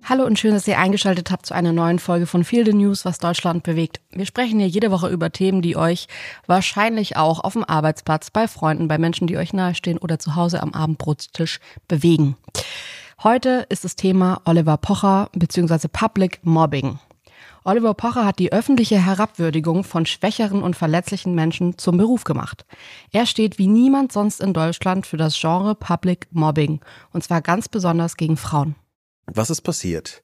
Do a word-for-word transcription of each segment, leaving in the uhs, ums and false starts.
Hallo und schön, dass ihr eingeschaltet habt zu einer neuen Folge von Feel the News, was Deutschland bewegt. Wir sprechen hier jede Woche über Themen, die euch wahrscheinlich auch auf dem Arbeitsplatz, bei Freunden, bei Menschen, die euch nahestehen oder zu Hause am Abendbrotstisch bewegen. Heute ist das Thema Oliver Pocher bzw. Public Mobbing. Oliver Pocher hat die öffentliche Herabwürdigung von schwächeren und verletzlichen Menschen zum Beruf gemacht. Er steht wie niemand sonst in Deutschland für das Genre Public Mobbing, und zwar ganz besonders gegen Frauen. Was ist passiert?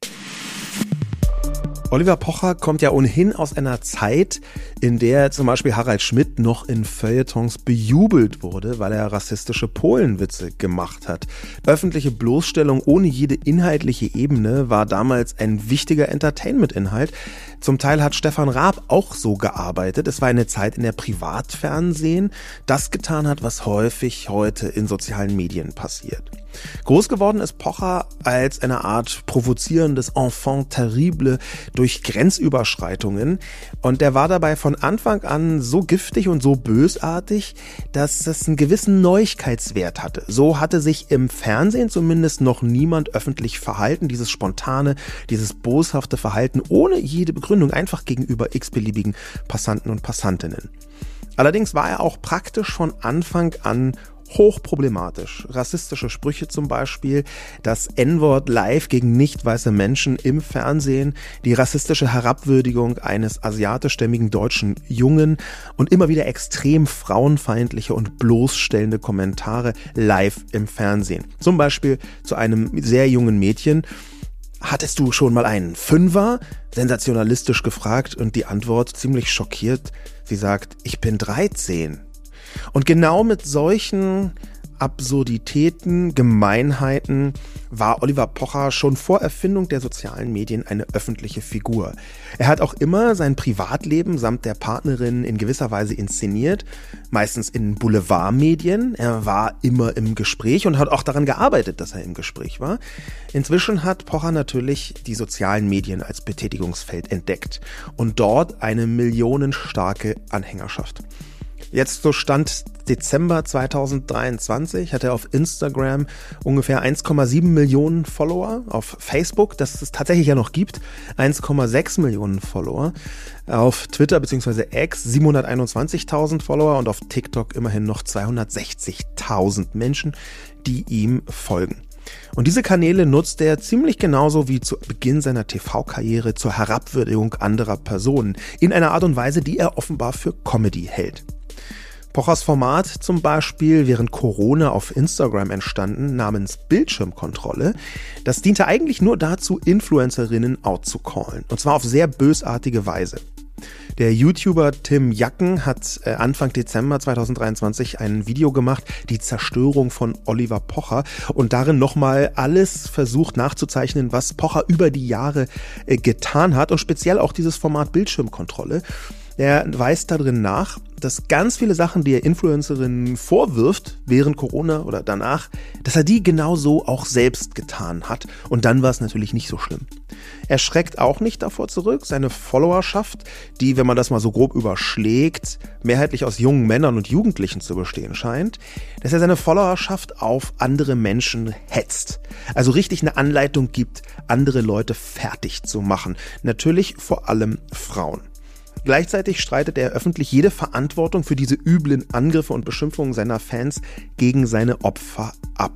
Oliver Pocher kommt ja ohnehin aus einer Zeit, in der zum Beispiel Harald Schmidt noch in Feuilletons bejubelt wurde, weil er rassistische Polenwitze gemacht hat. Öffentliche Bloßstellung ohne jede inhaltliche Ebene war damals ein wichtiger Entertainment-Inhalt. Zum Teil hat Stefan Raab auch so gearbeitet. Es war eine Zeit, in der Privatfernsehen das getan hat, was häufig heute in sozialen Medien passiert. Groß geworden ist Pocher als eine Art provozierendes Enfant terrible durch Grenzüberschreitungen, und der war dabei von Anfang an so giftig und so bösartig, dass es einen gewissen Neuigkeitswert hatte. So hatte sich im Fernsehen zumindest noch niemand öffentlich verhalten, dieses spontane, dieses boshafte Verhalten ohne jede Begründung, einfach gegenüber x-beliebigen Passanten und Passantinnen. Allerdings war er auch praktisch von Anfang an hochproblematisch. Rassistische Sprüche zum Beispiel, das En-Wort live gegen nicht weiße Menschen im Fernsehen, die rassistische Herabwürdigung eines asiatischstämmigen deutschen Jungen und immer wieder extrem frauenfeindliche und bloßstellende Kommentare live im Fernsehen. Zum Beispiel zu einem sehr jungen Mädchen: Hattest du schon mal einen Fünfer? Sensationalistisch gefragt, und die Antwort ziemlich schockiert. Sie sagt: Ich bin dreizehn. Und genau mit solchen Absurditäten, Gemeinheiten war Oliver Pocher schon vor Erfindung der sozialen Medien eine öffentliche Figur. Er hat auch immer sein Privatleben samt der Partnerin in gewisser Weise inszeniert, meistens in Boulevardmedien. Er war immer im Gespräch und hat auch daran gearbeitet, dass er im Gespräch war. Inzwischen hat Pocher natürlich die sozialen Medien als Betätigungsfeld entdeckt und dort eine millionenstarke Anhängerschaft. Jetzt so Stand Dezember zweitausenddreiundzwanzig hat er auf Instagram ungefähr eins Komma sieben Millionen Follower, auf Facebook, das es tatsächlich ja noch gibt, eins Komma sechs Millionen Follower, auf Twitter bzw. X siebenhunderteinundzwanzigtausend Follower und auf TikTok immerhin noch zweihundertsechzigtausend Menschen, die ihm folgen. Und diese Kanäle nutzt er ziemlich genauso wie zu Beginn seiner T V-Karriere zur Herabwürdigung anderer Personen, in einer Art und Weise, die er offenbar für Comedy hält. Pochers Format zum Beispiel während Corona auf Instagram entstanden, namens Bildschirmkontrolle, das diente eigentlich nur dazu, Influencerinnen outzucallen, und zwar auf sehr bösartige Weise. Der YouTuber Tim Jacken hat Anfang Dezember zweitausenddreiundzwanzig ein Video gemacht, die Zerstörung von Oliver Pocher, und darin nochmal alles versucht nachzuzeichnen, was Pocher über die Jahre getan hat, und speziell auch dieses Format Bildschirmkontrolle. Er weist darin nach, dass ganz viele Sachen, die er Influencerinnen vorwirft, während Corona oder danach, dass er die genauso auch selbst getan hat. Und dann war es natürlich nicht so schlimm. Er schreckt auch nicht davor zurück, seine Followerschaft, die, wenn man das mal so grob überschlägt, mehrheitlich aus jungen Männern und Jugendlichen zu bestehen scheint, dass er seine Followerschaft auf andere Menschen hetzt. Also richtig eine Anleitung gibt, andere Leute fertig zu machen. Natürlich vor allem Frauen. Gleichzeitig streitet er öffentlich jede Verantwortung für diese üblen Angriffe und Beschimpfungen seiner Fans gegen seine Opfer ab.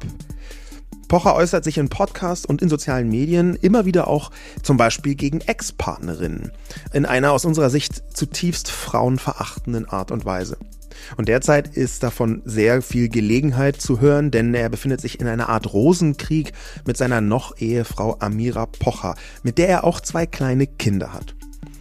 Pocher äußert sich in Podcasts und in sozialen Medien immer wieder auch zum Beispiel gegen Ex-Partnerinnen in einer aus unserer Sicht zutiefst frauenverachtenden Art und Weise. Und derzeit ist davon sehr viel Gelegenheit zu hören, denn er befindet sich in einer Art Rosenkrieg mit seiner Noch-Ehefrau Amira Pocher, mit der er auch zwei kleine Kinder hat.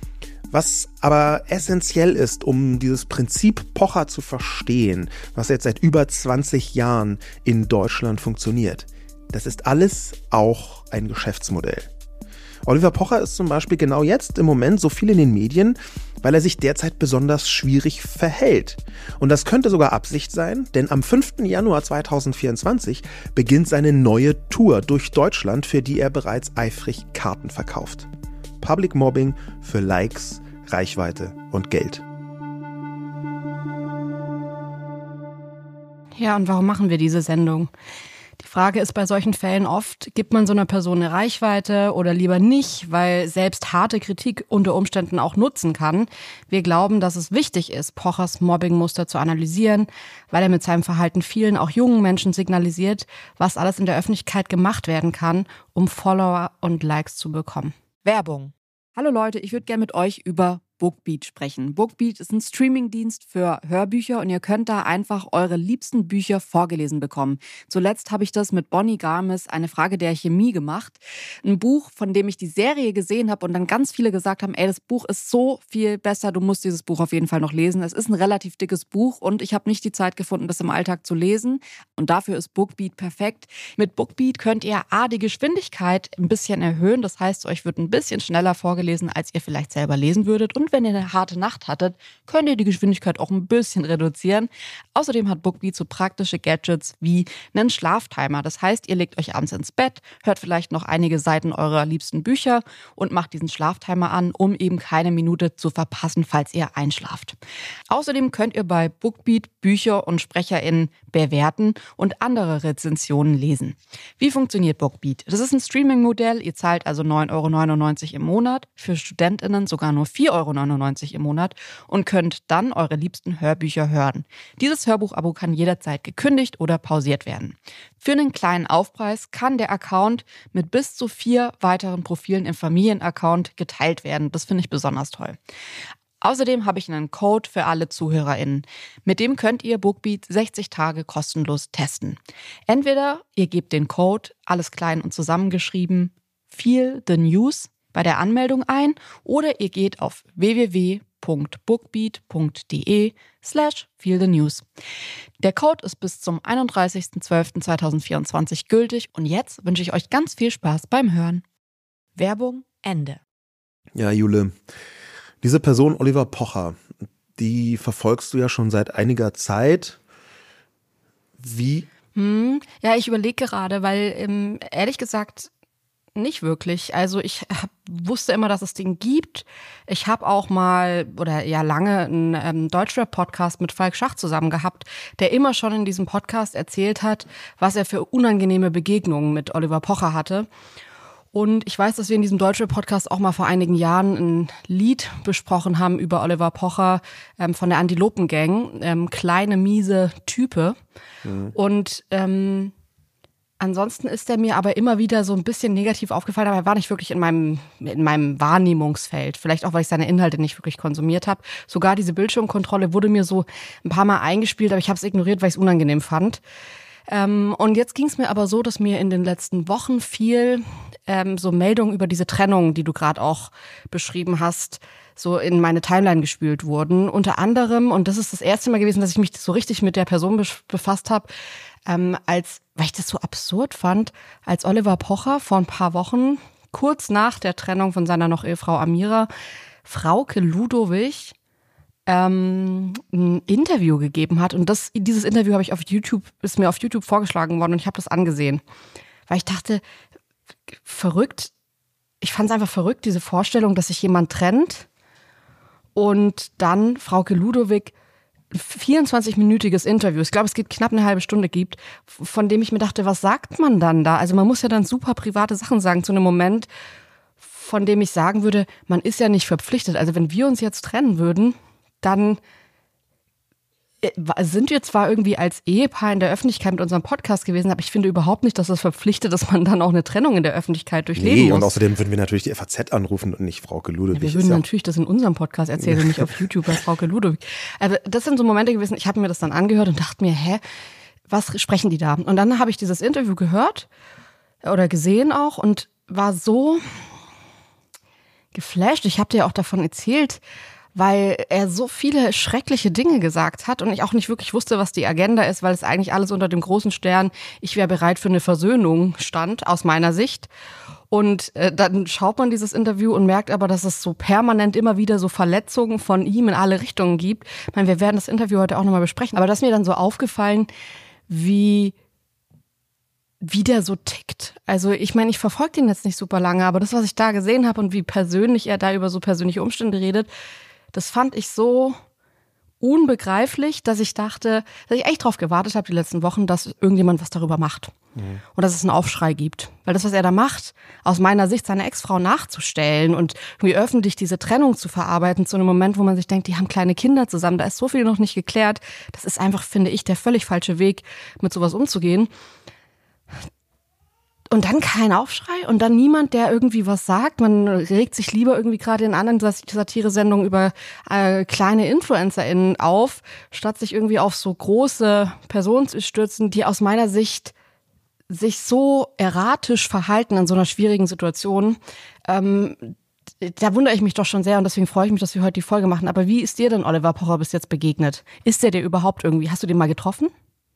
Was aber essentiell ist, um dieses Prinzip Pocher zu verstehen, was jetzt seit über zwanzig Jahren in Deutschland funktioniert, das ist alles auch ein Geschäftsmodell. Oliver Pocher ist zum Beispiel genau jetzt im Moment so viel in den Medien, weil er sich derzeit besonders schwierig verhält. Und das könnte sogar Absicht sein, denn am fünften Januar zweitausendvierundzwanzig beginnt seine neue Tour durch Deutschland, für die er bereits eifrig Karten verkauft. Public Mobbing für Likes, Reichweite und Geld. Ja, und warum machen wir diese Sendung? Die Frage ist bei solchen Fällen oft, gibt man so einer Person eine Reichweite oder lieber nicht, weil selbst harte Kritik unter Umständen auch nutzen kann. Wir glauben, dass es wichtig ist, Pochers Mobbingmuster zu analysieren, weil er mit seinem Verhalten vielen, auch jungen Menschen signalisiert, was alles in der Öffentlichkeit gemacht werden kann, um Follower und Likes zu bekommen. Werbung. Hallo Leute, ich würde gerne mit euch über Bookbeat sprechen. Bookbeat ist ein Streamingdienst für Hörbücher und ihr könnt da einfach eure liebsten Bücher vorgelesen bekommen. Zuletzt habe ich das mit Bonnie Garmis, eine Frage der Chemie, gemacht. Ein Buch, von dem ich die Serie gesehen habe und dann ganz viele gesagt haben, ey, das Buch ist so viel besser, du musst dieses Buch auf jeden Fall noch lesen. Es ist ein relativ dickes Buch und ich habe nicht die Zeit gefunden, das im Alltag zu lesen. Und dafür ist Bookbeat perfekt. Mit Bookbeat könnt ihr A, die Geschwindigkeit ein bisschen erhöhen. Das heißt, euch wird ein bisschen schneller vorgelesen, als ihr vielleicht selber lesen würdet. Und wenn ihr eine harte Nacht hattet, könnt ihr die Geschwindigkeit auch ein bisschen reduzieren. Außerdem hat Bookbeat so praktische Gadgets wie einen Schlaftimer. Das heißt, ihr legt euch abends ins Bett, hört vielleicht noch einige Seiten eurer liebsten Bücher und macht diesen Schlaftimer an, um eben keine Minute zu verpassen, falls ihr einschlaft. Außerdem könnt ihr bei Bookbeat Bücher und SprecherInnen bewerten und andere Rezensionen lesen. Wie funktioniert Bookbeat? Das ist ein Streaming-Modell. Ihr zahlt also neun Euro neunundneunzig im Monat, für StudentInnen sogar nur vier Euro neunundneunzig im Monat und könnt dann eure liebsten Hörbücher hören. Dieses Hörbuchabo kann jederzeit gekündigt oder pausiert werden. Für einen kleinen Aufpreis kann der Account mit bis zu vier weiteren Profilen im Familienaccount geteilt werden. Das finde ich besonders toll. Außerdem habe ich einen Code für alle ZuhörerInnen. Mit dem könnt ihr Bookbeat sechzig Tage kostenlos testen. Entweder ihr gebt den Code, alles klein und zusammengeschrieben, Feel the News bei der Anmeldung ein oder ihr geht auf www.bookbeat.de slash feel the news. Der Code ist bis zum einunddreißigsten zwölften zweitausendvierundzwanzig gültig und jetzt wünsche ich euch ganz viel Spaß beim Hören. Werbung Ende. Ja, Jule, diese Person Oliver Pocher, die verfolgst du ja schon seit einiger Zeit. Wie? Hm, ja, ich überlege gerade, weil ähm, ehrlich gesagt nicht wirklich. Also ich hab, wusste immer, dass es den gibt. Ich habe auch mal oder ja lange einen ähm, Deutschrap-Podcast mit Falk Schach zusammen gehabt, der immer schon in diesem Podcast erzählt hat, was er für unangenehme Begegnungen mit Oliver Pocher hatte. Und ich weiß, dass wir in diesem Deutschrap-Podcast auch mal vor einigen Jahren ein Lied besprochen haben über Oliver Pocher ähm, von der Antilopen-Gang, ähm, kleine, miese Type. Mhm. Und ähm, ansonsten ist er mir aber immer wieder so ein bisschen negativ aufgefallen, aber er war nicht wirklich in meinem, in meinem Wahrnehmungsfeld. Vielleicht auch, weil ich seine Inhalte nicht wirklich konsumiert habe. Sogar diese Bildschirmkontrolle wurde mir so ein paar Mal eingespielt, aber ich habe es ignoriert, weil ich es unangenehm fand. Ähm, und jetzt ging es mir aber so, dass mir in den letzten Wochen viel ähm, so Meldungen über diese Trennung, die du gerade auch beschrieben hast, so in meine Timeline gespült wurden. Unter anderem, und das ist das erste Mal gewesen, dass ich mich so richtig mit der Person be- befasst habe, ähm, als, weil ich das so absurd fand, als Oliver Pocher vor ein paar Wochen, kurz nach der Trennung von seiner noch Ehefrau Amira, Frauke Ludowig ähm, ein Interview gegeben hat. Und das, dieses Interview habe ich auf YouTube, ist mir auf YouTube vorgeschlagen worden und ich habe das angesehen. Weil ich dachte, verrückt, ich fand es einfach verrückt, diese Vorstellung, dass sich jemand trennt und dann Frauke Ludowig vierundzwanzig-minütiges Interview, ich glaube, es geht knapp eine halbe Stunde gibt, von dem ich mir dachte, was sagt man dann da? Also man muss ja dann super private Sachen sagen zu einem Moment, von dem ich sagen würde, man ist ja nicht verpflichtet. Also wenn wir uns jetzt trennen würden, dann sind wir zwar irgendwie als Ehepaar in der Öffentlichkeit mit unserem Podcast gewesen, aber ich finde überhaupt nicht, dass das verpflichtet, dass man dann auch eine Trennung in der Öffentlichkeit durchleben nee, muss. Und außerdem würden wir natürlich die F A Z anrufen und nicht Frauke Ludowig. Ja, wir würden natürlich das in unserem Podcast erzählen und nicht auf YouTube bei Frauke Ludowig. Aber das sind so Momente gewesen, ich habe mir das dann angehört und dachte mir, hä, was sprechen die da? Und dann habe ich dieses Interview gehört oder gesehen auch und war so geflasht. Ich habe dir auch davon erzählt, weil er so viele schreckliche Dinge gesagt hat und ich auch nicht wirklich wusste, was die Agenda ist, weil es eigentlich alles unter dem großen Stern, ich wäre bereit für eine Versöhnung stand, aus meiner Sicht. Und äh, dann schaut man dieses Interview und merkt aber, dass es so permanent immer wieder so Verletzungen von ihm in alle Richtungen gibt. Ich meine, wir werden das Interview heute auch nochmal besprechen, aber das ist mir dann so aufgefallen, wie wie der so tickt. Also ich meine, ich verfolge ihn jetzt nicht super lange, aber das, was ich da gesehen habe und wie persönlich er da über so persönliche Umstände redet, das fand ich so unbegreiflich, dass ich dachte, dass ich echt drauf gewartet habe die letzten Wochen, dass irgendjemand was darüber macht. Mhm. Und dass es einen Aufschrei gibt. Weil das, was er da macht, aus meiner Sicht seine Ex-Frau nachzustellen und irgendwie öffentlich diese Trennung zu verarbeiten, zu einem Moment, wo man sich denkt, die haben kleine Kinder zusammen, da ist so viel noch nicht geklärt. Das ist einfach, finde ich, der völlig falsche Weg, mit sowas umzugehen. Und dann kein Aufschrei und dann niemand, der irgendwie was sagt. Man regt sich lieber irgendwie gerade in anderen Satire-Sendungen über äh, kleine InfluencerInnen auf, statt sich irgendwie auf so große Personen zu stürzen, die aus meiner Sicht sich so erratisch verhalten in so einer schwierigen Situation. Ähm, da wundere ich mich doch schon sehr und deswegen freue ich mich, dass wir heute die Folge machen. Aber wie ist dir denn Oliver Pocher bis jetzt begegnet? Ist der dir überhaupt irgendwie, hast du den mal getroffen?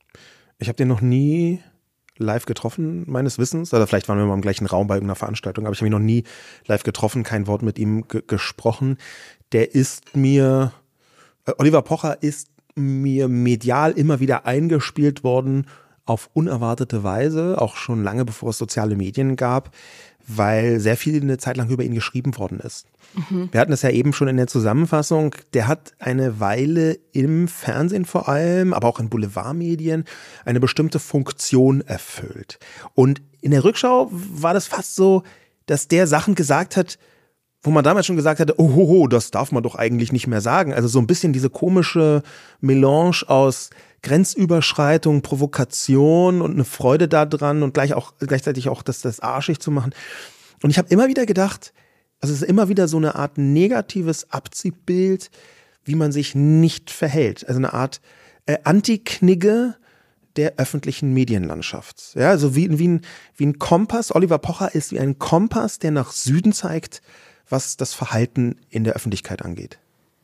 Ich habe den noch nie live getroffen, meines Wissens. Oder vielleicht waren wir mal im gleichen Raum bei irgendeiner Veranstaltung, aber ich habe ihn noch nie live getroffen, kein Wort mit ihm ge- gesprochen. Der ist mir, äh, Oliver Pocher ist mir medial immer wieder eingespielt worden auf unerwartete Weise, auch schon lange bevor es soziale Medien gab, weil sehr viel eine Zeit lang über ihn geschrieben worden ist. Mhm. Wir hatten es ja eben schon in der Zusammenfassung, der hat eine Weile im Fernsehen vor allem, aber auch in Boulevardmedien eine bestimmte Funktion erfüllt. Und in der Rückschau war das fast so, dass der Sachen gesagt hat, wo man damals schon gesagt hatte, oh, ho, ho, das darf man doch eigentlich nicht mehr sagen. Also so ein bisschen diese komische Melange aus Grenzüberschreitung, Provokation und eine Freude daran und gleich auch, gleichzeitig auch das, das arschig zu machen. Und ich habe immer wieder gedacht, also es ist immer wieder so eine Art negatives Abziehbild, wie man sich nicht verhält. Also eine Art äh, Antiknigge der öffentlichen Medienlandschaft. Ja, also wie, wie, ein, wie ein Kompass. Oliver Pocher ist wie ein Kompass, der nach Süden zeigt, was das Verhalten in der Öffentlichkeit angeht.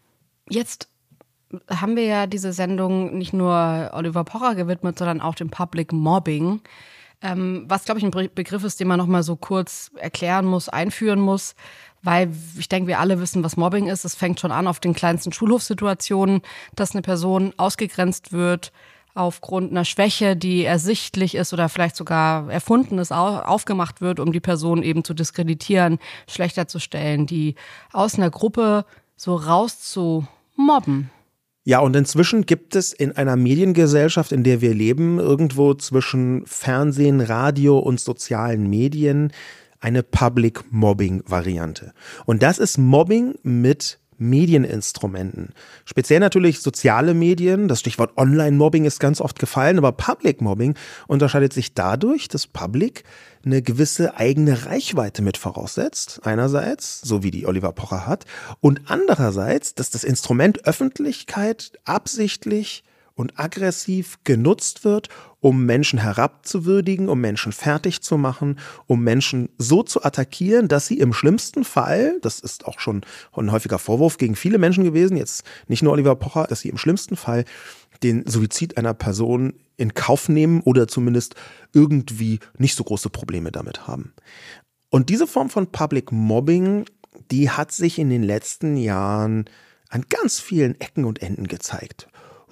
Jetzt haben wir ja diese Sendung nicht nur Oliver Pocher gewidmet, sondern auch dem Public Mobbing. Ähm, was, glaube ich, ein Begriff ist, den man noch mal so kurz erklären muss, einführen muss, weil ich denke, wir alle wissen, was Mobbing ist. Es fängt schon an auf den kleinsten Schulhofsituationen, dass eine Person ausgegrenzt wird aufgrund einer Schwäche, die ersichtlich ist oder vielleicht sogar erfunden ist, aufgemacht wird, um die Person eben zu diskreditieren, schlechter zu stellen, die aus einer Gruppe so rauszumobben. Ja, und inzwischen gibt es in einer Mediengesellschaft, in der wir leben, irgendwo zwischen Fernsehen, Radio und sozialen Medien eine Public-Mobbing-Variante. Und das ist Mobbing mit Medieninstrumenten. Speziell natürlich soziale Medien, das Stichwort Online-Mobbing ist ganz oft gefallen, aber Public-Mobbing unterscheidet sich dadurch, dass Public eine gewisse eigene Reichweite mit voraussetzt, einerseits, so wie die Oliver Pocher hat, und andererseits, dass das Instrument Öffentlichkeit absichtlich und aggressiv genutzt wird, um Menschen herabzuwürdigen, um Menschen fertig zu machen, um Menschen so zu attackieren, dass sie im schlimmsten Fall, das ist auch schon ein häufiger Vorwurf gegen viele Menschen gewesen, jetzt nicht nur Oliver Pocher, dass sie im schlimmsten Fall den Suizid einer Person in Kauf nehmen oder zumindest irgendwie nicht so große Probleme damit haben. Und diese Form von Public Mobbing, die hat sich in den letzten Jahren an ganz vielen Ecken und Enden gezeigt,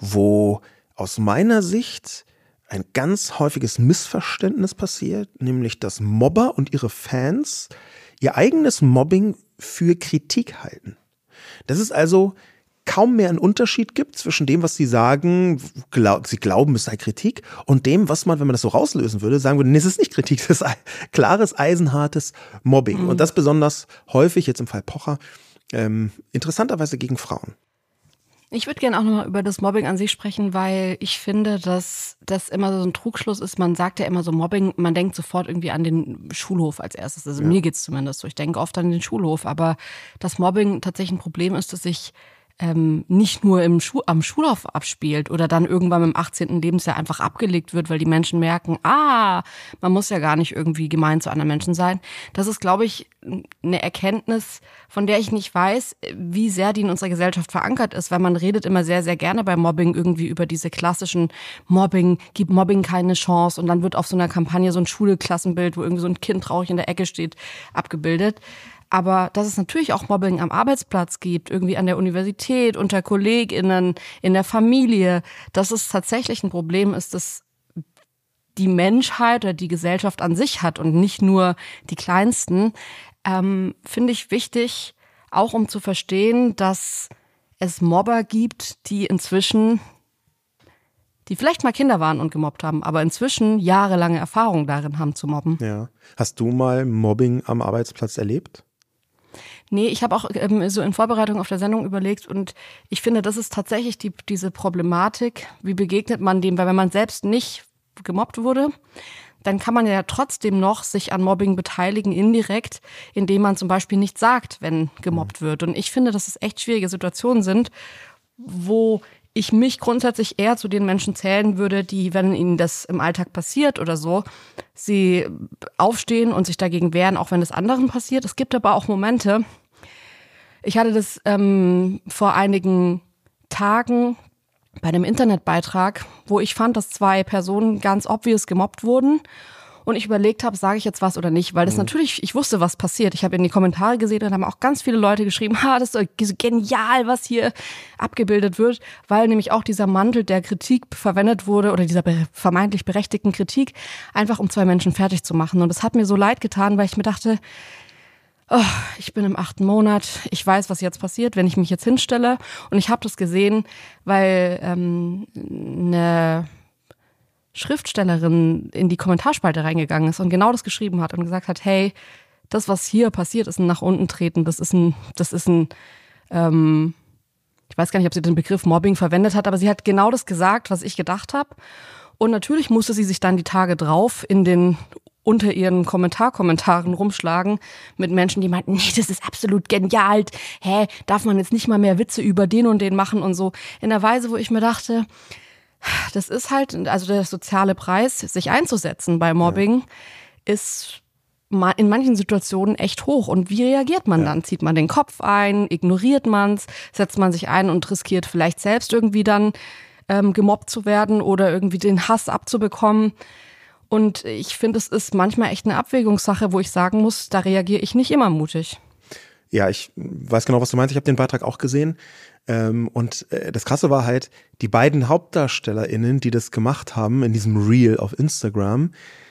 wo aus meiner Sicht ein ganz häufiges Missverständnis passiert, nämlich dass Mobber und ihre Fans ihr eigenes Mobbing für Kritik halten. Dass es also kaum mehr einen Unterschied gibt zwischen dem, was sie sagen, glaub, sie glauben, es sei Kritik, und dem, was man, wenn man das so rauslösen würde, sagen würde, nee, es ist nicht Kritik, es ist klares, eisenhartes Mobbing. Mhm. Und das besonders häufig, jetzt im Fall Pocher, ähm, interessanterweise gegen Frauen. Ich würde gerne auch nochmal über das Mobbing an sich sprechen, weil ich finde, dass das immer so ein Trugschluss ist. Man sagt ja immer so Mobbing, man denkt sofort irgendwie an den Schulhof als erstes. Also ja. Mir geht's zumindest so. Ich denke oft an den Schulhof, aber das Mobbing tatsächlich ein Problem ist, dass sich ähm, nicht nur im Schu- am Schulhof abspielt oder dann irgendwann im achtzehnten Lebensjahr einfach abgelegt wird, weil die Menschen merken, ah, man muss ja gar nicht irgendwie gemein zu anderen Menschen sein. Das ist, glaube ich, eine Erkenntnis, von der ich nicht weiß, wie sehr die in unserer Gesellschaft verankert ist, weil man redet immer sehr, sehr gerne bei Mobbing irgendwie über diese klassischen Mobbing, gibt Mobbing keine Chance, und dann wird auf so einer Kampagne so ein Schulklassenbild, wo irgendwie so ein Kind traurig in der Ecke steht, abgebildet. Aber dass es natürlich auch Mobbing am Arbeitsplatz gibt, irgendwie an der Universität, unter KollegInnen, in der Familie, dass es tatsächlich ein Problem ist, dass die Menschheit oder die Gesellschaft an sich hat und nicht nur die Kleinsten, ähm, finde ich wichtig, auch um zu verstehen, dass es Mobber gibt, die inzwischen die vielleicht mal Kinder waren und gemobbt haben, aber inzwischen jahrelange Erfahrung darin haben zu mobben. Ja. Hast du mal Mobbing am Arbeitsplatz erlebt? Nee, ich habe auch ähm, so in Vorbereitung auf der Sendung überlegt und ich finde, das ist tatsächlich die, diese Problematik, wie begegnet man dem, weil wenn man selbst nicht gemobbt wurde, dann kann man ja trotzdem noch sich an Mobbing beteiligen, indirekt, indem man zum Beispiel nichts sagt, wenn gemobbt wird. Und ich finde, dass es echt schwierige Situationen sind, wo ich mich grundsätzlich eher zu den Menschen zählen würde, die, wenn ihnen das im Alltag passiert oder so, sie aufstehen und sich dagegen wehren, auch wenn es anderen passiert. Es gibt aber auch Momente, ich hatte das ähm, vor einigen Tagen bei einem Internetbeitrag, wo ich fand, dass zwei Personen ganz obvious gemobbt wurden und ich überlegt habe, sage ich jetzt was oder nicht, weil das mhm. natürlich, ich wusste, was passiert. Ich habe in die Kommentare gesehen und haben auch ganz viele Leute geschrieben, ha, das ist so genial, was hier abgebildet wird, weil nämlich auch dieser Mantel der Kritik verwendet wurde oder dieser vermeintlich berechtigten Kritik, einfach um zwei Menschen fertig zu machen. Und das hat mir so leid getan, weil ich mir dachte, oh, ich bin im achten Monat, ich weiß, was jetzt passiert, wenn ich mich jetzt hinstelle. Und ich habe das gesehen, weil ähm, eine Schriftstellerin in die Kommentarspalte reingegangen ist und genau das geschrieben hat und gesagt hat, hey, das, was hier passiert, ist ein nach unten treten, das ist ein, das ist ein, ähm, ich weiß gar nicht, ob sie den Begriff Mobbing verwendet hat, aber sie hat genau das gesagt, was ich gedacht habe. Und natürlich musste sie sich dann die Tage drauf in den unter ihren Kommentarkommentaren rumschlagen mit Menschen, die meinten, nee, das ist absolut genial. Hä, darf man jetzt nicht mal mehr Witze über den und den machen und so. In der Weise, wo ich mir dachte, das ist halt, also der soziale Preis, sich einzusetzen bei Mobbing, ja. ist in manchen Situationen echt hoch. Und wie reagiert man ja. dann? Zieht man den Kopf ein, ignoriert man's, setzt man sich ein und riskiert vielleicht selbst irgendwie dann ähm, gemobbt zu werden oder irgendwie den Hass abzubekommen. Und ich finde, es ist manchmal echt eine Abwägungssache, wo ich sagen muss, da reagiere ich nicht immer mutig. Ja, ich weiß genau, was du meinst. Ich habe den Beitrag auch gesehen. Und das Krasse war halt, die beiden HauptdarstellerInnen, die das gemacht haben in diesem Reel auf Instagram,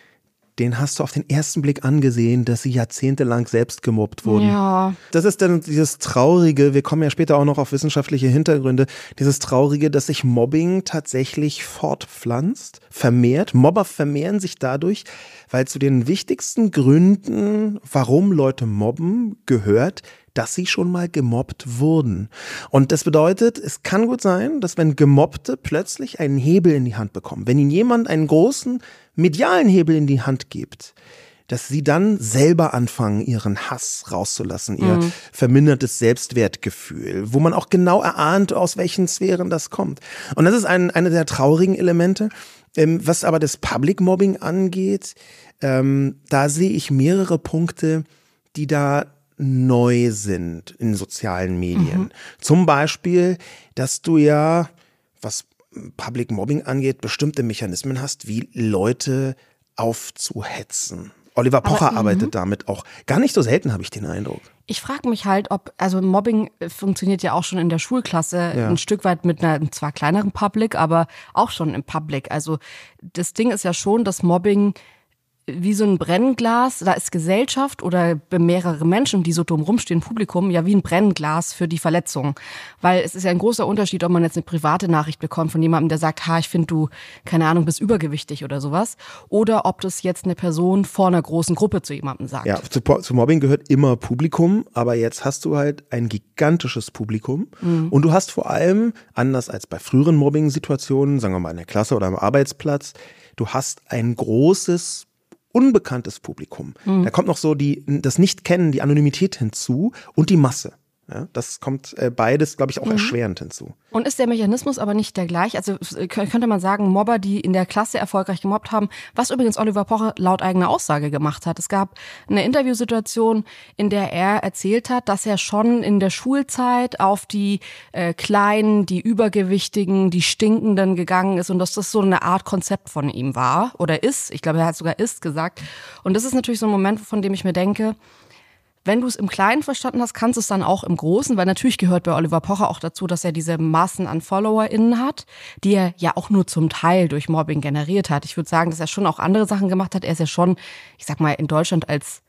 den hast du auf den ersten Blick angesehen, dass sie jahrzehntelang selbst gemobbt wurden. Ja. Das ist dann dieses Traurige, wir kommen ja später auch noch auf wissenschaftliche Hintergründe, dieses Traurige, dass sich Mobbing tatsächlich fortpflanzt, vermehrt. Mobber vermehren sich dadurch, weil zu den wichtigsten Gründen, warum Leute mobben, gehört, dass sie schon mal gemobbt wurden. Und das bedeutet, es kann gut sein, dass wenn Gemobbte plötzlich einen Hebel in die Hand bekommen, wenn ihnen jemand einen großen medialen Hebel in die Hand gibt, dass sie dann selber anfangen, ihren Hass rauszulassen, ihr mhm. vermindertes Selbstwertgefühl, wo man auch genau erahnt, aus welchen Sphären das kommt. Und das ist ein, eine der traurigen Elemente. Ähm, was aber das Public Mobbing angeht, ähm, da sehe ich mehrere Punkte, die da neu sind in sozialen Medien. Mhm. Zum Beispiel, dass du ja, was Public Mobbing angeht, bestimmte Mechanismen hast, wie Leute aufzuhetzen. Oliver Pocher Aber, arbeitet m- damit auch. Gar nicht so selten, habe ich den Eindruck. Ich frage mich halt, ob, also Mobbing funktioniert ja auch schon in der Schulklasse ja. ein Stück weit mit einer zwar kleineren Public, aber auch schon im Public. Also das Ding ist ja schon, dass Mobbing wie so ein Brennglas, da ist Gesellschaft oder mehrere Menschen, die so dumm rumstehen, Publikum, ja wie ein Brennglas für die Verletzung. Weil es ist ja ein großer Unterschied, ob man jetzt eine private Nachricht bekommt von jemandem, der sagt, ha, ich finde du, keine Ahnung, bist übergewichtig oder sowas. Oder ob das jetzt eine Person vor einer großen Gruppe zu jemandem sagt. Ja, zu, zu Mobbing gehört immer Publikum, aber jetzt hast du halt ein gigantisches Publikum. Mhm. Und du hast vor allem, anders als bei früheren Mobbing-Situationen, sagen wir mal in der Klasse oder am Arbeitsplatz, du hast ein großes unbekanntes Publikum. Mhm. Da kommt noch so die, das Nicht-Kennen, die Anonymität hinzu und die Masse. Ja, das kommt äh, beides, glaube ich, auch mhm. erschwerend hinzu. Und ist der Mechanismus aber nicht der gleich? Also könnte man sagen, Mobber, die in der Klasse erfolgreich gemobbt haben, was übrigens Oliver Pocher laut eigener Aussage gemacht hat. Es gab eine Interviewsituation, in der er erzählt hat, dass er schon in der Schulzeit auf die äh, Kleinen, die Übergewichtigen, die Stinkenden gegangen ist und dass das so eine Art Konzept von ihm war oder ist. Ich glaube, er hat sogar ist gesagt. Und das ist natürlich so ein Moment, von dem ich mir denke, wenn du es im Kleinen verstanden hast, kannst du es dann auch im Großen, weil natürlich gehört bei Oliver Pocher auch dazu, dass er diese Massen an FollowerInnen hat, die er ja auch nur zum Teil durch Mobbing generiert hat. Ich würde sagen, dass er schon auch andere Sachen gemacht hat. Er ist ja schon, ich sag mal, in Deutschland als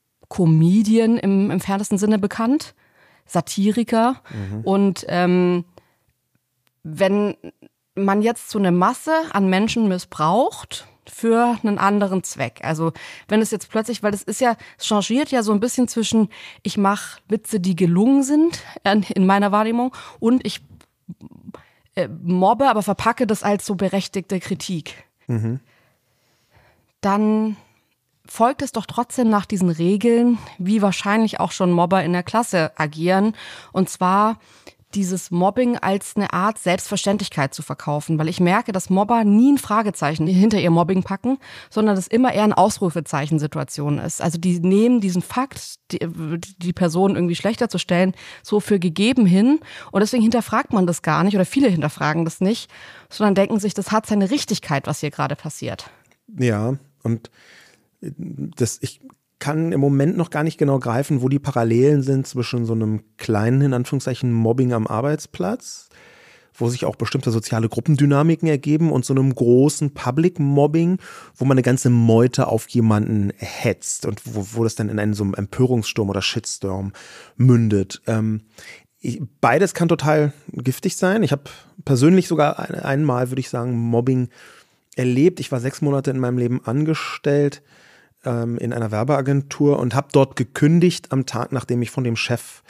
Comedian im, im fernsten Sinne bekannt, Satiriker. Mhm. Und ähm, wenn man jetzt so eine Masse an Menschen missbraucht für einen anderen Zweck. Also wenn es jetzt plötzlich, weil das ist ja, es changiert ja so ein bisschen zwischen, ich mache Witze, die gelungen sind in meiner Wahrnehmung und ich äh, mobbe, aber verpacke das als so berechtigte Kritik. Mhm. Dann folgt es doch trotzdem nach diesen Regeln, wie wahrscheinlich auch schon Mobber in der Klasse agieren. Und zwar dieses Mobbing als eine Art Selbstverständlichkeit zu verkaufen. Weil ich merke, dass Mobber nie ein Fragezeichen hinter ihr Mobbing packen, sondern dass immer eher eine Ausrufezeichen-Situation ist. Also die nehmen diesen Fakt, die, die Person irgendwie schlechter zu stellen, so für gegeben hin. Und deswegen hinterfragt man das gar nicht oder viele hinterfragen das nicht, sondern denken sich, das hat seine Richtigkeit, was hier gerade passiert. Ja, und das, ich kann im Moment noch gar nicht genau greifen, wo die Parallelen sind zwischen so einem kleinen, in Anführungszeichen, Mobbing am Arbeitsplatz, wo sich auch bestimmte soziale Gruppendynamiken ergeben, und so einem großen Public Mobbing, wo man eine ganze Meute auf jemanden hetzt und wo, wo das dann in einen so einem Empörungssturm oder Shitstorm mündet. Ähm, ich, beides kann total giftig sein. Ich habe persönlich sogar ein, einmal, würde ich sagen, Mobbing erlebt. Ich war sechs Monate in meinem Leben angestellt in einer Werbeagentur und habe dort gekündigt am Tag, nachdem ich von dem Chef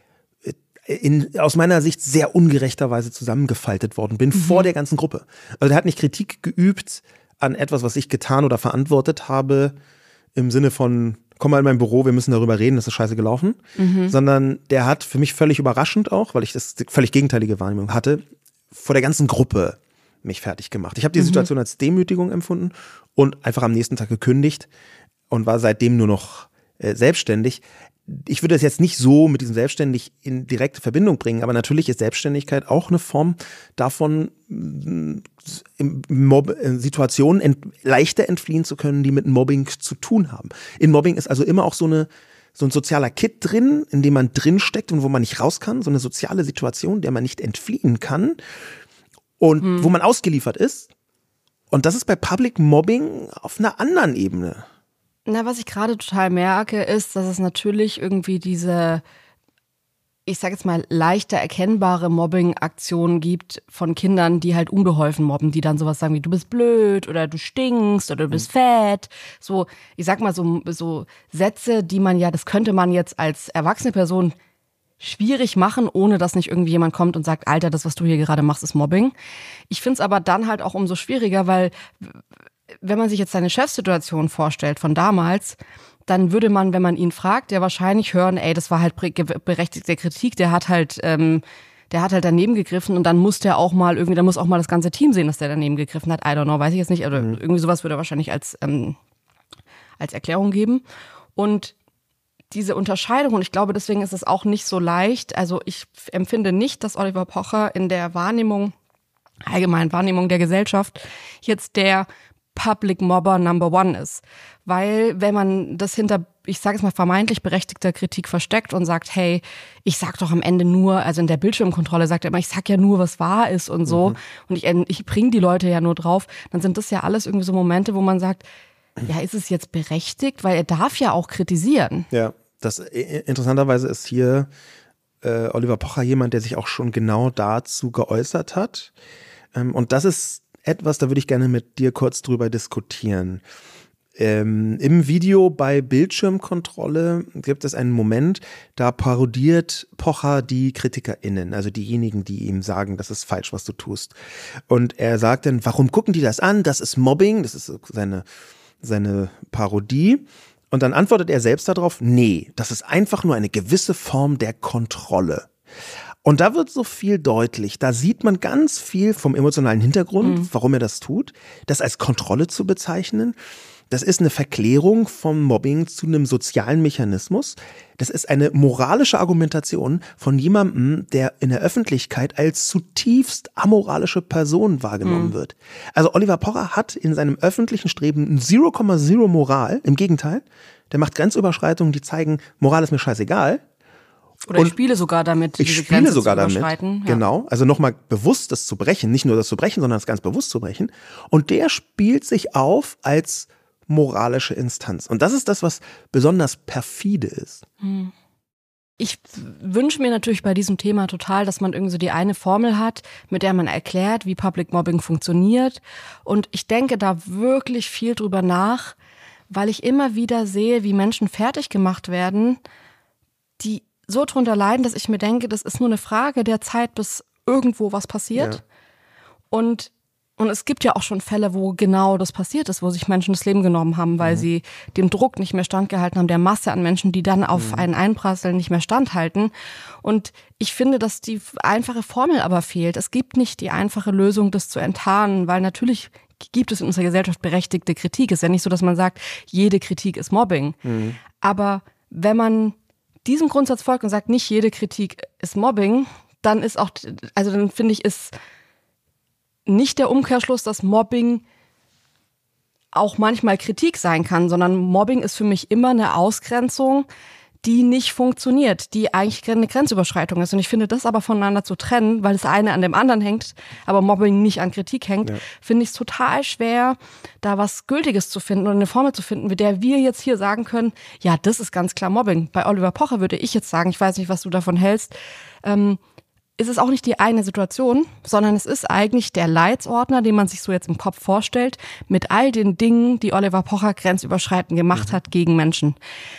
in, aus meiner Sicht sehr ungerechterweise zusammengefaltet worden bin, mhm. vor der ganzen Gruppe. Also der hat nicht Kritik geübt an etwas, was ich getan oder verantwortet habe, im Sinne von, komm mal in mein Büro, wir müssen darüber reden, das ist scheiße gelaufen, mhm. sondern der hat für mich völlig überraschend auch, weil ich das völlig gegenteilige Wahrnehmung hatte, vor der ganzen Gruppe mich fertig gemacht. Ich habe die mhm. Situation als Demütigung empfunden und einfach am nächsten Tag gekündigt und war seitdem nur noch äh, selbstständig. Ich würde das jetzt nicht so mit diesem Selbstständig in direkte Verbindung bringen, aber natürlich ist Selbstständigkeit auch eine Form davon, in Mob- Situationen ent- leichter entfliehen zu können, die mit Mobbing zu tun haben. In Mobbing ist also immer auch so eine so ein sozialer Kit drin, in dem man drinsteckt und wo man nicht raus kann, so eine soziale Situation, der man nicht entfliehen kann und hm. wo man ausgeliefert ist. Und das ist bei Public Mobbing auf einer anderen Ebene. Na, was ich gerade total merke, ist, dass es natürlich irgendwie diese, ich sag jetzt mal, leichter erkennbare Mobbing-Aktionen gibt von Kindern, die halt unbeholfen mobben, die dann sowas sagen wie, du bist blöd oder du stinkst oder du bist fett. So, ich sag mal, so, so Sätze, die man ja, das könnte man jetzt als erwachsene Person schwierig machen, ohne dass nicht irgendwie jemand kommt und sagt, Alter, das, was du hier gerade machst, ist Mobbing. Ich find's aber dann halt auch umso schwieriger, weil wenn man sich jetzt seine Chefsituation vorstellt von damals, dann würde man, wenn man ihn fragt, ja wahrscheinlich hören, ey, das war halt berechtigte Kritik, der hat halt, ähm, der hat halt daneben gegriffen und dann muss der auch mal irgendwie, dann muss auch mal das ganze Team sehen, dass der daneben gegriffen hat. I don't know, weiß ich jetzt nicht, oder mhm. irgendwie sowas würde er wahrscheinlich als, ähm, als Erklärung geben. Und diese Unterscheidung, und ich glaube, deswegen ist es auch nicht so leicht, also ich empfinde nicht, dass Oliver Pocher in der Wahrnehmung, allgemeinen Wahrnehmung der Gesellschaft, jetzt der Public Mobber Number One ist. Weil wenn man das hinter, ich sage es mal, vermeintlich berechtigter Kritik versteckt und sagt, hey, ich sag doch am Ende nur, also in der Bildschirmkontrolle sagt er immer, ich sag ja nur, was wahr ist und so, mhm. und ich, ich bringe die Leute ja nur drauf, dann sind das ja alles irgendwie so Momente, wo man sagt, ja, ist es jetzt berechtigt? Weil er darf ja auch kritisieren. Ja, das interessanterweise ist hier äh, Oliver Pocher jemand, der sich auch schon genau dazu geäußert hat. Ähm, und das ist etwas, da würde ich gerne mit dir kurz drüber diskutieren. Ähm, Im Video bei Bildschirmkontrolle gibt es einen Moment, da parodiert Pocher die KritikerInnen, also diejenigen, die ihm sagen, das ist falsch, was du tust. Und er sagt dann, warum gucken die das an? Das ist Mobbing, das ist seine, seine Parodie. Und dann antwortet er selbst darauf, nee, das ist einfach nur eine gewisse Form der Kontrolle. Und da wird so viel deutlich, da sieht man ganz viel vom emotionalen Hintergrund, mhm. warum er das tut. Das als Kontrolle zu bezeichnen, das ist eine Verklärung vom Mobbing zu einem sozialen Mechanismus. Das ist eine moralische Argumentation von jemandem, der in der Öffentlichkeit als zutiefst amoralische Person wahrgenommen mhm. wird. Also Oliver Pocher hat in seinem öffentlichen Streben null Komma null Moral, im Gegenteil, der macht Grenzüberschreitungen, die zeigen, Moral ist mir scheißegal. Oder ich spiele sogar damit, ich diese spiele Grenze sogar zu damit, überschreiten. Ja. Genau. Also nochmal bewusst das zu brechen, nicht nur das zu brechen, sondern das ganz bewusst zu brechen. Und der spielt sich auf als moralische Instanz. Und das ist das, was besonders perfide ist. Hm. Ich wünsche mir natürlich bei diesem Thema total, dass man irgendwie so die eine Formel hat, mit der man erklärt, wie Public Mobbing funktioniert. Und ich denke da wirklich viel drüber nach, weil ich immer wieder sehe, wie Menschen fertig gemacht werden, die so drunter leiden, dass ich mir denke, das ist nur eine Frage der Zeit, bis irgendwo was passiert. Ja. Und Und es gibt ja auch schon Fälle, wo genau das passiert ist, wo sich Menschen das Leben genommen haben, weil mhm. sie dem Druck nicht mehr standgehalten haben, der Masse an Menschen, die dann auf mhm. einen einprasseln, nicht mehr standhalten. Und ich finde, dass die einfache Formel aber fehlt. Es gibt nicht die einfache Lösung, das zu enttarnen, weil natürlich gibt es in unserer Gesellschaft berechtigte Kritik. Es ist ja nicht so, dass man sagt, jede Kritik ist Mobbing. Mhm. Aber wenn man diesem Grundsatz folgt und sagt, nicht jede Kritik ist Mobbing, dann ist auch, also dann finde ich, ist nicht der Umkehrschluss, dass Mobbing auch manchmal Kritik sein kann, sondern Mobbing ist für mich immer eine Ausgrenzung, die nicht funktioniert, die eigentlich eine Grenzüberschreitung ist. Und ich finde, das aber voneinander zu trennen, weil das eine an dem anderen hängt, aber Mobbing nicht an Kritik hängt, ja. finde ich es total schwer, da was Gültiges zu finden und eine Formel zu finden, mit der wir jetzt hier sagen können, ja, das ist ganz klar Mobbing. Bei Oliver Pocher würde ich jetzt sagen, ich weiß nicht, was du davon hältst, ähm, ist es auch nicht die eine Situation, sondern es ist eigentlich der Leitsordner, den man sich so jetzt im Kopf vorstellt, mit all den Dingen, die Oliver Pocher grenzüberschreitend gemacht hat gegen Menschen.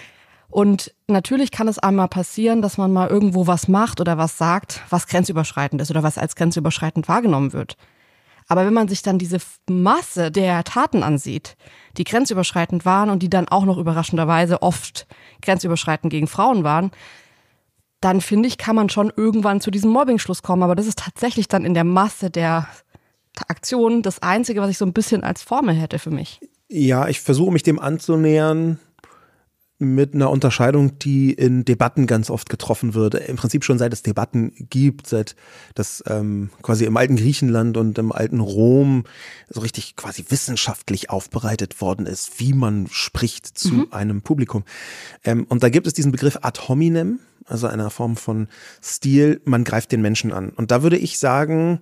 Und natürlich kann es einmal passieren, dass man mal irgendwo was macht oder was sagt, was grenzüberschreitend ist oder was als grenzüberschreitend wahrgenommen wird. Aber wenn man sich dann diese Masse der Taten ansieht, die grenzüberschreitend waren und die dann auch noch überraschenderweise oft grenzüberschreitend gegen Frauen waren, dann finde ich, kann man schon irgendwann zu diesem Mobbing-Schluss kommen. Aber das ist tatsächlich dann in der Masse der Aktionen das Einzige, was ich so ein bisschen als Formel hätte für mich. Ja, ich versuche mich dem anzunähern mit einer Unterscheidung, die in Debatten ganz oft getroffen wird. Im Prinzip schon seit es Debatten gibt, seit das ähm, quasi im alten Griechenland und im alten Rom so richtig quasi wissenschaftlich aufbereitet worden ist, wie man spricht zu mhm. einem Publikum. Ähm, und da gibt es diesen Begriff ad hominem, also einer Form von Stil, man greift den Menschen an. Und da würde ich sagen,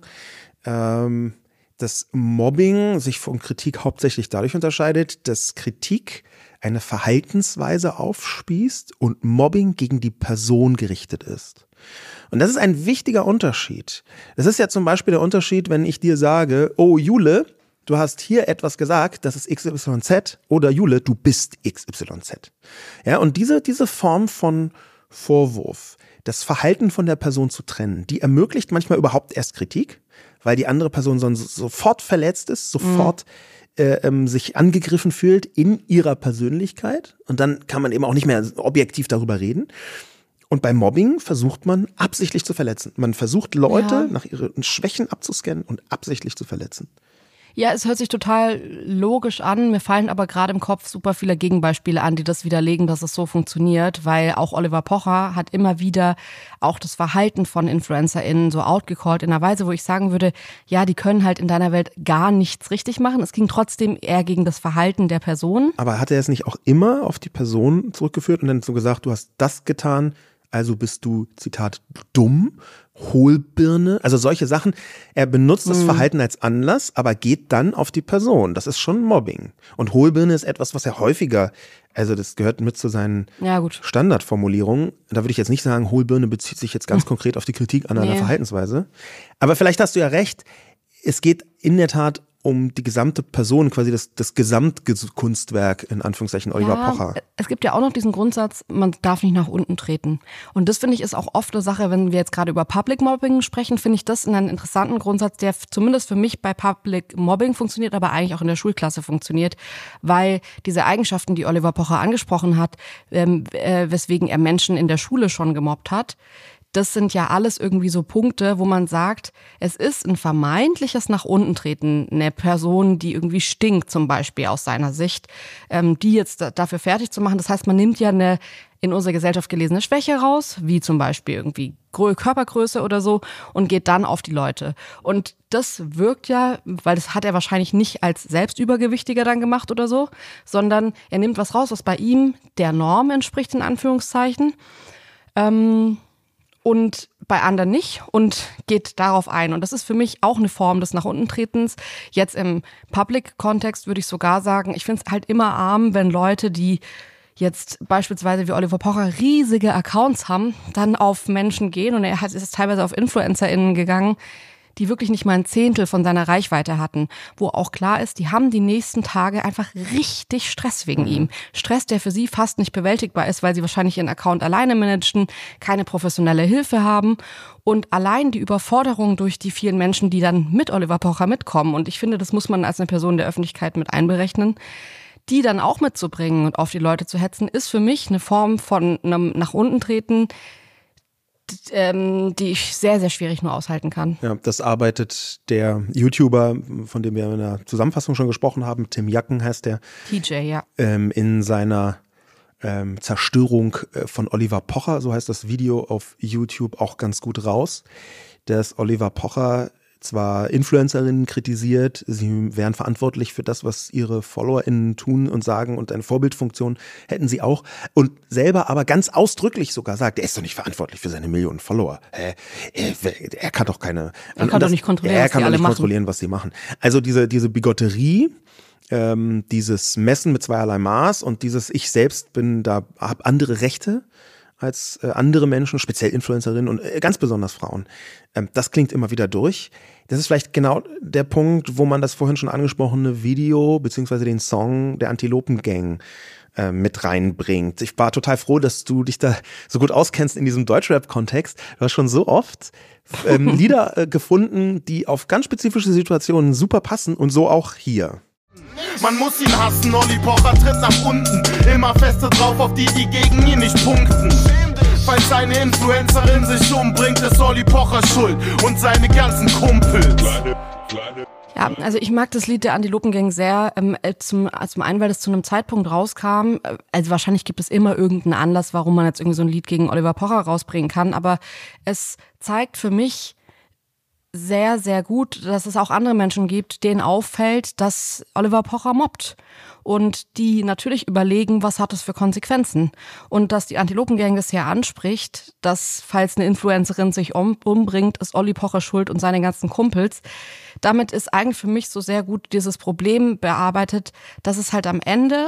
ähm, dass Mobbing sich von Kritik hauptsächlich dadurch unterscheidet, dass Kritik eine Verhaltensweise aufspießt und Mobbing gegen die Person gerichtet ist. Und das ist ein wichtiger Unterschied. Das ist ja zum Beispiel der Unterschied, wenn ich dir sage, oh Jule, du hast hier etwas gesagt, das ist X Y Z, oder Jule, du bist X Y Z. Ja, und diese, diese Form von Vorwurf, das Verhalten von der Person zu trennen, die ermöglicht manchmal überhaupt erst Kritik, weil die andere Person sonst sofort verletzt ist, sofort mhm. äh, ähm, sich angegriffen fühlt in ihrer Persönlichkeit, und dann kann man eben auch nicht mehr objektiv darüber reden. Und beim Mobbing versucht man absichtlich zu verletzen. Man versucht Leute ja. nach ihren Schwächen abzuscannen und absichtlich zu verletzen. Ja, es hört sich total logisch an. Mir fallen aber gerade im Kopf super viele Gegenbeispiele an, die das widerlegen, dass es so funktioniert, weil auch Oliver Pocher hat immer wieder auch das Verhalten von InfluencerInnen so outgecallt in einer Weise, wo ich sagen würde, ja, die können halt in deiner Welt gar nichts richtig machen. Es ging trotzdem eher gegen das Verhalten der Person. Aber hat er es nicht auch immer auf die Person zurückgeführt und dann so gesagt, du hast das getan, also bist du, Zitat, dumm, Hohlbirne, also solche Sachen. Er benutzt das Verhalten als Anlass, aber geht dann auf die Person. Das ist schon Mobbing. Und Hohlbirne ist etwas, was er häufiger, also das gehört mit zu seinen ja, gut. Standardformulierungen. Da würde ich jetzt nicht sagen, Hohlbirne bezieht sich jetzt ganz hm. konkret auf die Kritik an einer nee. Verhaltensweise. Aber vielleicht hast du ja recht, es geht in der Tat um die gesamte Person, quasi das, das Gesamtkunstwerk, in Anführungszeichen, Oliver ja, Pocher. Es gibt ja auch noch diesen Grundsatz, man darf nicht nach unten treten. Und das, finde ich, ist auch oft eine Sache, wenn wir jetzt gerade über Public Mobbing sprechen, finde ich das einen interessanten Grundsatz, der zumindest für mich bei Public Mobbing funktioniert, aber eigentlich auch in der Schulklasse funktioniert, weil diese Eigenschaften, die Oliver Pocher angesprochen hat, ähm, äh, weswegen er Menschen in der Schule schon gemobbt hat, das sind ja alles irgendwie so Punkte, wo man sagt, es ist ein vermeintliches nach unten treten, eine Person, die irgendwie stinkt zum Beispiel aus seiner Sicht, ähm, die jetzt dafür fertig zu machen. Das heißt, man nimmt ja eine in unserer Gesellschaft gelesene Schwäche raus, wie zum Beispiel irgendwie Körpergröße oder so, und geht dann auf die Leute. Und das wirkt ja, weil das hat er wahrscheinlich nicht als Selbstübergewichtiger dann gemacht oder so, sondern er nimmt was raus, was bei ihm der Norm entspricht, in Anführungszeichen. Ähm, und bei anderen nicht und geht darauf ein. Und das ist für mich auch eine Form des nach unten Tretens. Jetzt im Public-Kontext würde ich sogar sagen, ich finde es halt immer arm, wenn Leute, die jetzt beispielsweise wie Oliver Pocher riesige Accounts haben, dann auf Menschen gehen und er hat, ist teilweise auf InfluencerInnen gegangen, die wirklich nicht mal ein Zehntel von seiner Reichweite hatten, wo auch klar ist, die haben die nächsten Tage einfach richtig Stress wegen mhm. ihm. Stress, der für sie fast nicht bewältigbar ist, weil sie wahrscheinlich ihren Account alleine managen, keine professionelle Hilfe haben und allein die Überforderung durch die vielen Menschen, die dann mit Oliver Pocher mitkommen. Und ich finde, das muss man als eine Person der Öffentlichkeit mit einberechnen. Die dann auch mitzubringen und auf die Leute zu hetzen, ist für mich eine Form von einem nach unten treten, die ich sehr, sehr schwierig nur aushalten kann. Ja, das arbeitet der YouTuber, von dem wir in der Zusammenfassung schon gesprochen haben, Tim Jacken heißt der. T J, ja. Ähm, in seiner ähm, Zerstörung von Oliver Pocher, so heißt das Video auf YouTube, auch ganz gut raus, dass Oliver Pocher zwar Influencerinnen kritisiert, sie wären verantwortlich für das, was ihre FollowerInnen tun und sagen und eine Vorbildfunktion hätten sie auch und selber aber ganz ausdrücklich sogar sagt, er ist doch nicht verantwortlich für seine Millionen Follower. Er, er, er kann doch keine... Er kann das, doch nicht kontrollieren, er was kann sie doch alle nicht machen. kontrollieren, was sie machen. Also diese, diese Bigotterie, ähm, dieses Messen mit zweierlei Maß und dieses ich selbst bin da, habe andere Rechte als äh, andere Menschen, speziell Influencerinnen und äh, ganz besonders Frauen. Ähm, das klingt immer wieder durch. Das ist vielleicht genau der Punkt, wo man das vorhin schon angesprochene Video beziehungsweise den Song der Antilopen-Gang äh, mit reinbringt. Ich war total froh, dass du dich da so gut auskennst in diesem Deutschrap-Kontext. Du hast schon so oft ähm, Lieder äh, gefunden, die auf ganz spezifische Situationen super passen und so auch hier. Man muss ihn hassen, Olli Pocher tritt nach unten. Immer feste drauf auf die, die gegen ihn nicht punkten. Falls seine Influencerin sich umbringt, ist Olli Pocher schuld und seine ganzen Kumpels. Ja, also ich mag das Lied der Antilopen-Gang sehr, ähm, zum, zum einen, weil das zu einem Zeitpunkt rauskam, also wahrscheinlich gibt es immer irgendeinen Anlass, warum man jetzt irgendwie so ein Lied gegen Oliver Pocher rausbringen kann, aber es zeigt für mich sehr, sehr gut, dass es auch andere Menschen gibt, denen auffällt, dass Oliver Pocher mobbt und die natürlich überlegen, was hat das für Konsequenzen und dass die Antilopen-Gang das hier anspricht, dass falls eine Influencerin sich um, umbringt, ist Olli Pocher schuld und seine ganzen Kumpels. Damit ist eigentlich für mich so sehr gut dieses Problem bearbeitet, dass es halt am Ende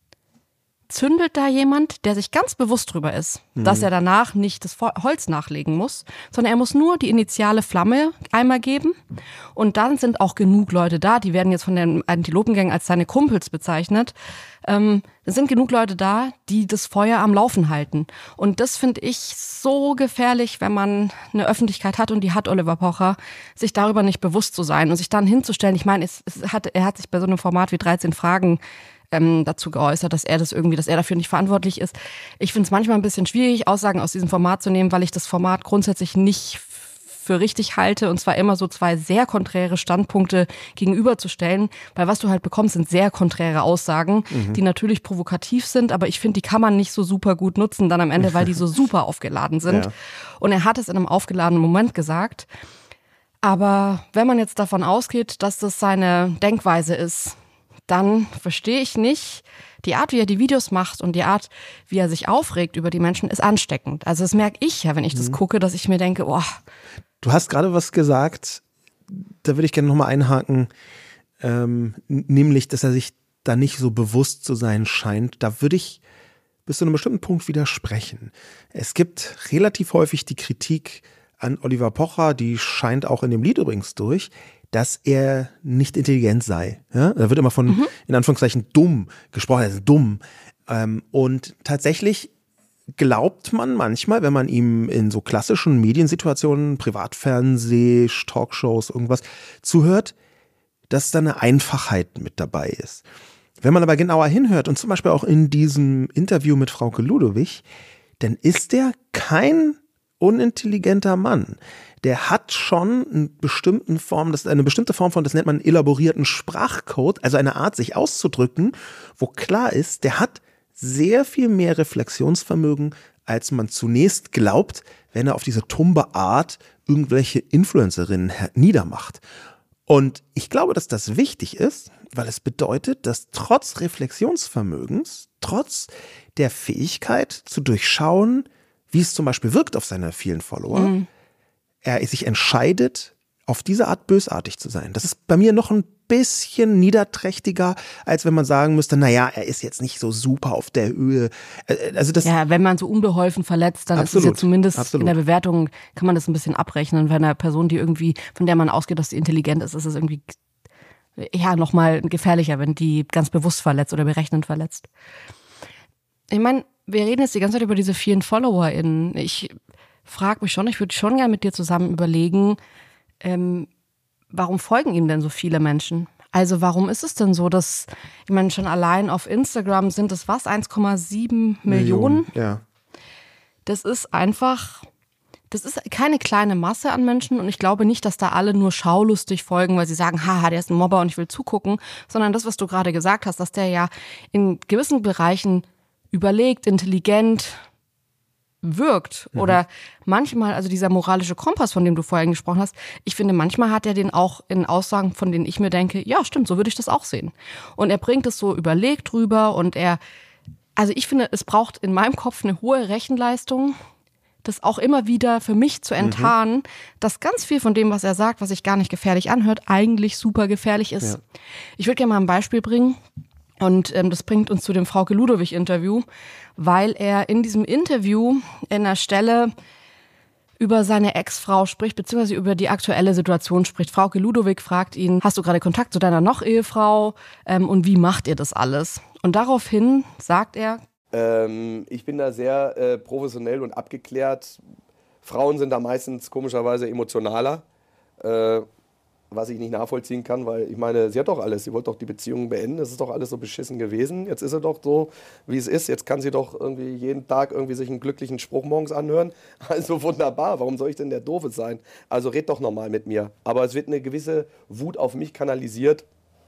zündelt da jemand, der sich ganz bewusst drüber ist, mhm. dass er danach nicht das Holz nachlegen muss, sondern er muss nur die initiale Flamme einmal geben und dann sind auch genug Leute da, die werden jetzt von den Antilopen-Gang als seine Kumpels bezeichnet, ähm, es sind genug Leute da, die das Feuer am Laufen halten und das finde ich so gefährlich, wenn man eine Öffentlichkeit hat und die hat Oliver Pocher, sich darüber nicht bewusst zu sein und sich dann hinzustellen, ich meine, es, es hat, er hat sich bei so einem Format wie dreizehn Fragen Ähm, dazu geäußert, dass er das irgendwie, dass er dafür nicht verantwortlich ist. Ich finde es manchmal ein bisschen schwierig, Aussagen aus diesem Format zu nehmen, weil ich das Format grundsätzlich nicht f- für richtig halte und zwar immer so zwei sehr konträre Standpunkte gegenüberzustellen, weil was du halt bekommst, sind sehr konträre Aussagen, mhm. die natürlich provokativ sind, aber ich finde, die kann man nicht so super gut nutzen dann am Ende, weil die so super aufgeladen sind. Ja. Und er hat es in einem aufgeladenen Moment gesagt. Aber wenn man jetzt davon ausgeht, dass das seine Denkweise ist, dann verstehe ich nicht, die Art, wie er die Videos macht und die Art, wie er sich aufregt über die Menschen, ist ansteckend. Also das merke ich ja, wenn ich das gucke, dass ich mir denke, boah. Du hast gerade was gesagt, da würde ich gerne nochmal einhaken, ähm, nämlich, dass er sich da nicht so bewusst zu sein scheint. Da würde ich bis zu einem bestimmten Punkt widersprechen. Es gibt relativ häufig die Kritik an Oliver Pocher, die scheint auch in dem Lied übrigens durch, dass er nicht intelligent sei. Ja? Da wird immer von, mhm. in Anführungszeichen, dumm gesprochen, er ist dumm. Ähm, und tatsächlich glaubt man manchmal, wenn man ihm in so klassischen Mediensituationen, Privatfernseh, Talkshows, irgendwas zuhört, dass da eine Einfachheit mit dabei ist. Wenn man aber genauer hinhört und zum Beispiel auch in diesem Interview mit Frauke Ludowig, dann ist er kein unintelligenter Mann. Der hat schon eine bestimmte Form, das eine bestimmte Form von, das nennt man elaborierten Sprachcode, also eine Art, sich auszudrücken, wo klar ist, der hat sehr viel mehr Reflexionsvermögen, als man zunächst glaubt, wenn er auf diese tumbe Art irgendwelche Influencerinnen niedermacht. Und ich glaube, dass das wichtig ist, weil es bedeutet, dass trotz Reflexionsvermögens, trotz der Fähigkeit zu durchschauen, wie es zum Beispiel wirkt auf seine vielen Follower, mhm. er sich entscheidet, auf diese Art bösartig zu sein. Das ist bei mir noch ein bisschen niederträchtiger, als wenn man sagen müsste, naja, er ist jetzt nicht so super auf der Höhe. Also das ja, wenn man so unbeholfen verletzt, dann absolut, ist es ja zumindest absolut. in der Bewertung, kann man das ein bisschen abrechnen. Wenn eine Person, die irgendwie, von der man ausgeht, dass sie intelligent ist, ist es irgendwie ja nochmal gefährlicher, wenn die ganz bewusst verletzt oder berechnend verletzt. Ich meine, wir reden jetzt die ganze Zeit über diese vielen FollowerInnen. Ich frage mich schon, ich würde schon gerne mit dir zusammen überlegen, ähm, warum folgen ihm denn so viele Menschen? Also warum ist es denn so, dass, ich meine, schon allein auf Instagram sind es was, eins Komma sieben Millionen? Ja. Das ist einfach, das ist keine kleine Masse an Menschen und ich glaube nicht, dass da alle nur schaulustig folgen, weil sie sagen, haha, der ist ein Mobber und ich will zugucken, sondern das, was du gerade gesagt hast, dass der ja in gewissen Bereichen überlegt, intelligent wirkt mhm. oder manchmal, also dieser moralische Kompass, von dem du vorhin gesprochen hast, ich finde, manchmal hat er den auch in Aussagen, von denen ich mir denke, ja, stimmt, so würde ich das auch sehen. Und er bringt es so überlegt rüber und er, also ich finde, es braucht in meinem Kopf eine hohe Rechenleistung, das auch immer wieder für mich zu enttarnen, mhm. dass ganz viel von dem, was er sagt, was sich gar nicht gefährlich anhört, eigentlich super gefährlich ist. Ja. Ich würde gerne mal ein Beispiel bringen. Und ähm, das bringt uns zu dem Frauke Ludowig-Interview, weil er in diesem Interview in einer Stelle über seine Ex-Frau spricht, beziehungsweise über die aktuelle Situation spricht. Frauke Ludowig fragt ihn, hast du gerade Kontakt zu deiner Noch-Ehefrau ähm, und wie macht ihr das alles? Und daraufhin sagt er, ähm, ich bin da sehr äh, professionell und abgeklärt. Frauen sind da meistens komischerweise emotionaler. Äh, was ich nicht nachvollziehen kann, weil ich meine, sie hat doch alles, sie wollte doch die Beziehung beenden, es ist doch alles so beschissen gewesen, jetzt ist sie doch so, wie es ist, jetzt kann sie doch irgendwie jeden Tag irgendwie sich einen glücklichen Spruch morgens anhören, also wunderbar, warum soll ich denn der Doofe sein? Also red doch nochmal mit mir, aber es wird eine gewisse Wut auf mich kanalisiert,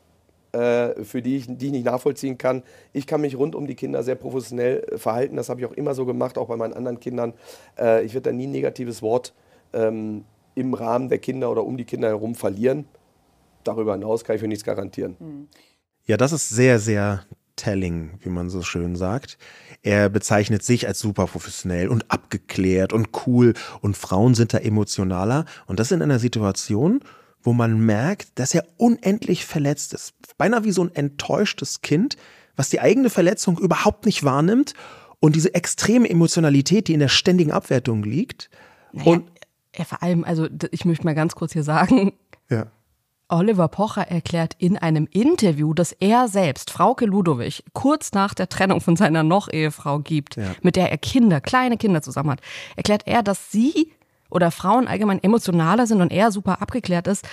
äh, für die ich, die ich nicht nachvollziehen kann. Ich kann mich rund um die Kinder sehr professionell verhalten, das habe ich auch immer so gemacht, auch bei meinen anderen Kindern, äh, ich werde da nie ein negatives Wort ähm, im Rahmen der Kinder oder um die Kinder herum verlieren. Darüber hinaus kann ich für nichts garantieren. Ja, das ist sehr, sehr telling, wie man so schön sagt. Er bezeichnet sich als super professionell und abgeklärt und cool und Frauen sind da emotionaler. Und das in einer Situation, wo man merkt, dass er unendlich verletzt ist. Beinahe wie so ein enttäuschtes Kind, was die eigene Verletzung überhaupt nicht wahrnimmt und diese extreme Emotionalität, die in der ständigen Abwertung liegt. Naja. Und Ja, vor allem, also ich möchte mal ganz kurz hier sagen, ja. Oliver Pocher erklärt in einem Interview, dass er selbst, Frauke Ludowig, kurz nach der Trennung von seiner Noch-Ehefrau gibt, ja. mit der er Kinder, kleine Kinder zusammen hat, erklärt er, dass sie oder Frauen allgemein emotionaler sind und er super abgeklärt ist.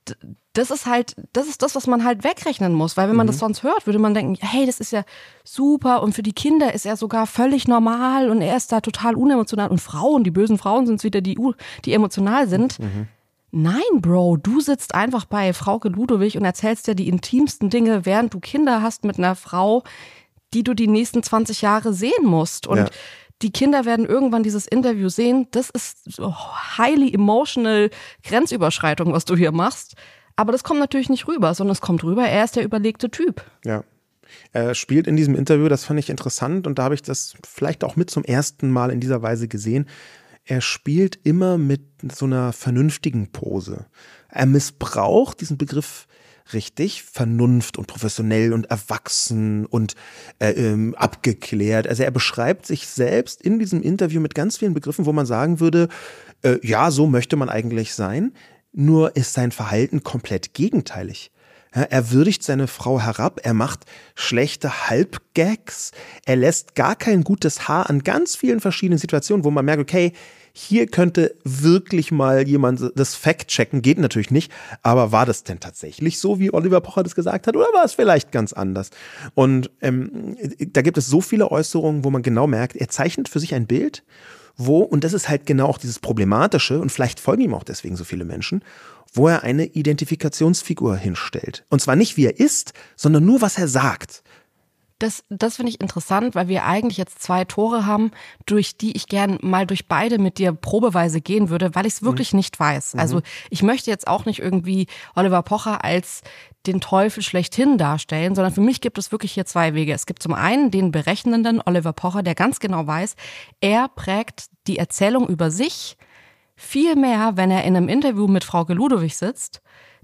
Das ist halt, das ist das, was man halt wegrechnen muss, weil wenn man mhm. das sonst hört, würde man denken, hey, das ist ja super und für die Kinder ist er sogar völlig normal und er ist da total unemotional und Frauen, die bösen Frauen sind es wieder, die, die emotional sind. Mhm. Nein, Bro, du sitzt einfach bei Frauke Ludowig und erzählst dir die intimsten Dinge, während du Kinder hast mit einer Frau, die du die nächsten zwanzig Jahre sehen musst. Und ja. die Kinder werden irgendwann dieses Interview sehen. Das ist so highly emotional Grenzüberschreitung, was du hier machst. Aber das kommt natürlich nicht rüber, sondern es kommt rüber, er ist der überlegte Typ. Ja. Er spielt in diesem Interview, das fand ich interessant und da habe ich das vielleicht auch mit zum ersten Mal in dieser Weise gesehen. Er spielt immer mit so einer vernünftigen Pose. Er missbraucht diesen Begriff richtig, Vernunft und professionell und erwachsen und äh, ähm, abgeklärt. Also er beschreibt sich selbst in diesem Interview mit ganz vielen Begriffen, wo man sagen würde, äh, ja, so möchte man eigentlich sein, nur ist sein Verhalten komplett gegenteilig. Ja, er würdigt seine Frau herab, er macht schlechte Halbgags, er lässt gar kein gutes Haar an ganz vielen verschiedenen Situationen, wo man merkt, okay, hier könnte wirklich mal jemand das Fact-checken, geht natürlich nicht, aber war das denn tatsächlich so, wie Oliver Pocher das gesagt hat, oder war es vielleicht ganz anders? Und ähm, da gibt es so viele Äußerungen, wo man genau merkt, er zeichnet für sich ein Bild, wo, und das ist halt genau auch dieses Problematische, und vielleicht folgen ihm auch deswegen so viele Menschen, wo er eine Identifikationsfigur hinstellt. Und zwar nicht, wie er ist, sondern nur, was er sagt. Das, das finde ich interessant, weil wir eigentlich jetzt zwei Tore haben, durch die ich gern mal durch beide mit dir probeweise gehen würde, weil ich es wirklich mhm. nicht weiß. Also ich möchte jetzt auch nicht irgendwie Oliver Pocher als den Teufel schlechthin darstellen, sondern für mich gibt es wirklich hier zwei Wege. Es gibt zum einen den berechnenden Oliver Pocher, der ganz genau weiß, er prägt die Erzählung über sich viel mehr, wenn er in einem Interview mit Frauke Ludowig sitzt,